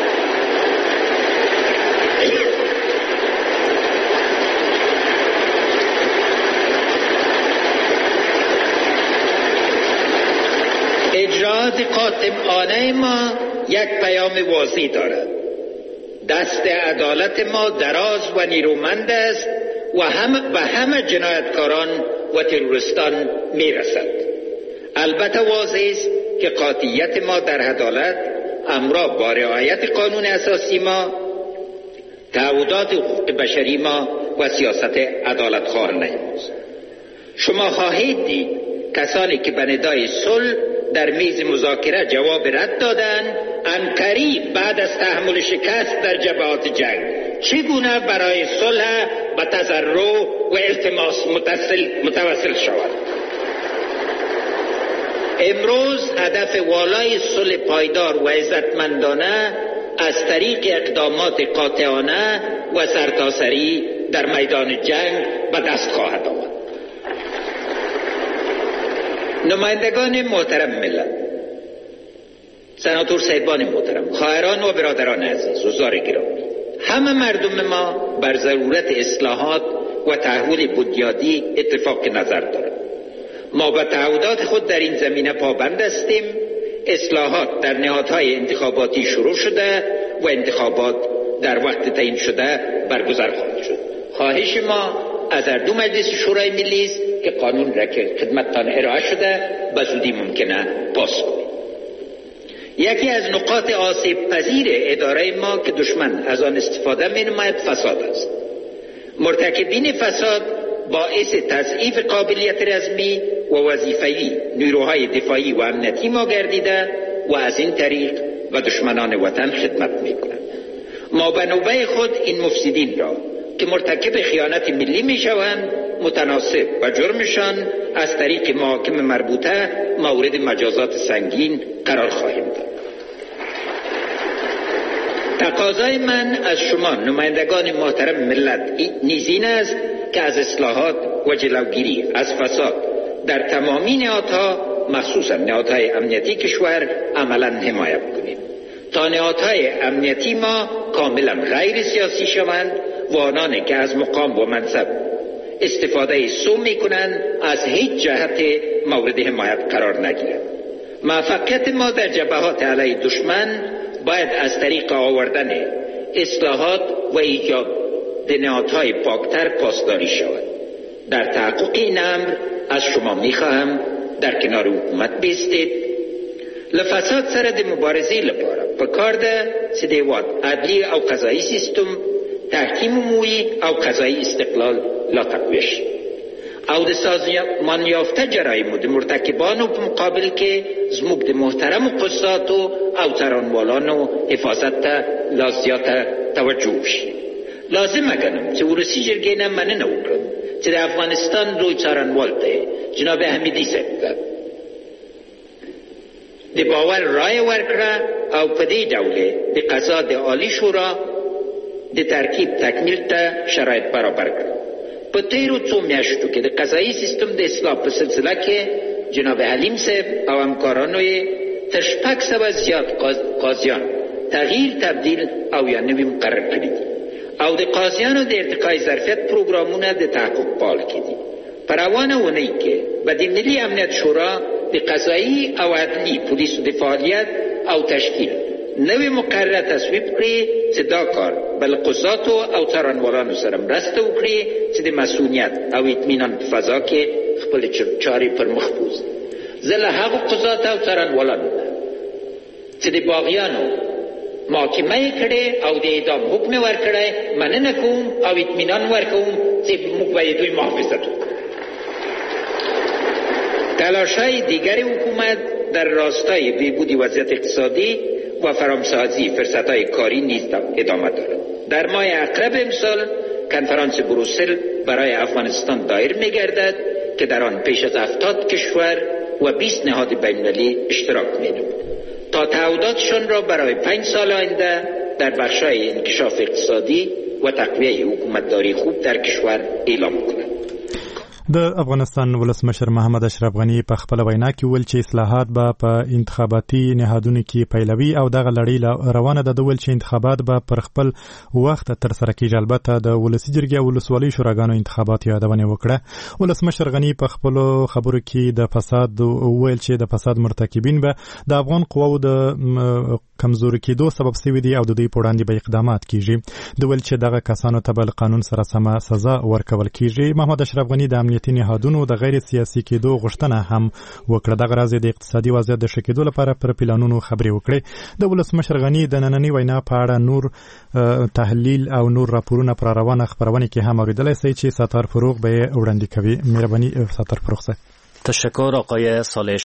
اجرات قاطعانه ما یک پیام واضح دارد. دست عدالت ما دراز و نیرومند است و همه به همه جنایتکاران و تروریستان میرسد. البته واضح است که قاطعیت ما در عدالت همراه با رعایت قانون اساسی ما، تعهدات حقوق بشری ما و سیاست عدالت خواهانه ماست. شما خواهید دید کسانی که به ندای صلح در میز مذاکره جواب رد دادند، عنقریب بعد از تحمل شکست در جبهات جنگ چگونه برای صلح و تضرع و التماس متوسل شود. امروز هدف والای صلح پایدار و عزتمندانه از طریق اقدامات قاطعانه و سرتاسری در میدان جنگ به دست خواهد آمد. نمایندگان محترم ملت، سناتور صاحبان محترم، خواهران و برادران عزیز، حضار گرامی، همه مردم ما بر ضرورت اصلاحات و تحول بنیادی اتفاق نظر دارند. ما به تعهدات خود در این زمینه پابند هستیم. اصلاحات در نهادهای انتخاباتی شروع شده و انتخابات در وقت تعیین شده برگزار خواهد شد. خواهش ما از هر دو مجلس شورای ملی است که قانون را که خدمتتان ارائه شده به زودی ممکنه پاس کنید. یکی از نقاط آسیب پذیر اداره ما که دشمن از آن استفاده می نماید فساد است. مرتکبین فساد باعث تضعیف قابلیت رزمی و وظیفه‌ای نیروهای دفاعی و امنیتی ما گردیده و از این طریق و دشمنان وطن خدمت می کنند. ما به نوبه خود این مفسدین را که مرتکب خیانت ملی می شوند متناسب و جرمشان از طریق محاکم مربوطه مورد مجازات سنگین قرار خواهیم داد. تقاضای من از شما نمایندگان محترم ملت نیز این است که از اصلاحات و جلوگیری از فساد در تمامی نهادها مخصوصا نهادهای امنیتی کشور عملا حمایت کنیم تا نهادهای امنیتی ما کاملا غیر سیاسی شوند و آنانی که از مقام و منصب استفاده سو می کنند از هیچ جهت مورد حمایت قرار نگیرند. موفقیت ما در جبهات علیه دشمن باید از طریق آوردن اصلاحات و ایجاد نهادهای پاکتر پاسداری شود. در تحقق این امر از شما می خواهم در کنار حکومت بیستید. لفساد سره د مبارزې لپاره په کار ده چې د هیواد عدلي او قضایي سیستم تحکیم عمومي او قضایي استقلال لا تقویه شي او د سازمان یافته جرایمو د مرتکبانو په مقابل کې زموږ د محترم قضاتو او څارنوالانو حفاظت ته لا زیاته توجه وشي. لازمه ګڼم چې ولسي جرګې نه مننه وکړم چې د افغانستان لوی څارنوال دی جناب حمیدي صاحب د باور رای ورکړه او په دې ډول د قضا د عالی شورا د ترکیب تکمیل ته شرایط برابر کړه. په تیرو څو میاشتو کې د قضایي سیستم د اصلاح په سلسله کې جناب حلیم صاحب او همکارانو یې تر شپږ سوه زیات قاضیان تغییر تبدیل او یا نوي مقرر کړي دي او د قاضیانو د ارتقای ظرفیت پروګرامونه د تحقق فعال کړي. په روانه اونۍ کې به د ملي امنیت شورا د قضایي او عدلي پولیسو د فعالیت او تشکیل نوې مقرره تصویب کړي چې دا کار به له قضاتو او څارنوالانو سره مرسته وکړي چې د مسئولیت او اطمینان په فضا کې خپلې چارې پر مخ بوځي. زه له هغو قضاتو او څارنوالانو چې د باغیانو محاکمه کړي او د اعدام حکم ورکړي مننه کوم او اطمینان ورکوم چې موږ باید دوی محافظت وکړو. تلاش‌های دیگر حکومت در راستای بهبود وضعیت اقتصادی و فرامسازی فرصت‌های کاری نیز ادامه دارد. در ماه اقرب امسال کنفرانس بروسل برای افغانستان دایر می‌گردد که در آن پیش از هفتاد کشور و بیست نهاد بین‌المللی اشتراک می‌نمود تا تعهداتشان را برای پنج سال آینده در بخش‌های انکشاف اقتصادی و تقویه حکومتداری خوب در کشور اعلام کنند. د افغانستان ولسمشر محمد اشرف غنی په خپل وینا کې ویل چې اصلاحات به په انتخاباتي نهادونو کې پیلوي او دغه لړۍ روانه ده. د ویل چې انتخابات به پر خپل وخت تر سره کیږي. البته د ولسي جرګې او ولسوالۍ شوراګانو انتخابات یادونه وکړه. ولسمشر غنی په خپل خبرو کې د فساد ویل چې د فساد مرتکبین به د افغان قواو د کمزوري کېدو سبب شوی دی او د دوی په وړاندې به اقدامات کیږي. د ویل چې دغه کسانو ته به قانون سره سمه سزا ورکول کیږي. محمد اشرف غنی د امنیتي نهادونو د غیر سیاسي کېدو غوښتنه هم وکړه. دغه راز د اقتصادي وضعیت د ښه کېدو لپاره پر پلانونو خبرې وکړې. د ولسمشر غنی د نننۍ وینا په اړه نور تحلیل او نور راپورونه پر روانه خبرونه کې هم اوریدلای شئ چې ستار فروغ به وړاندې کوي. مهرباني ستار فروغ صاحب. تشکر آقای صالح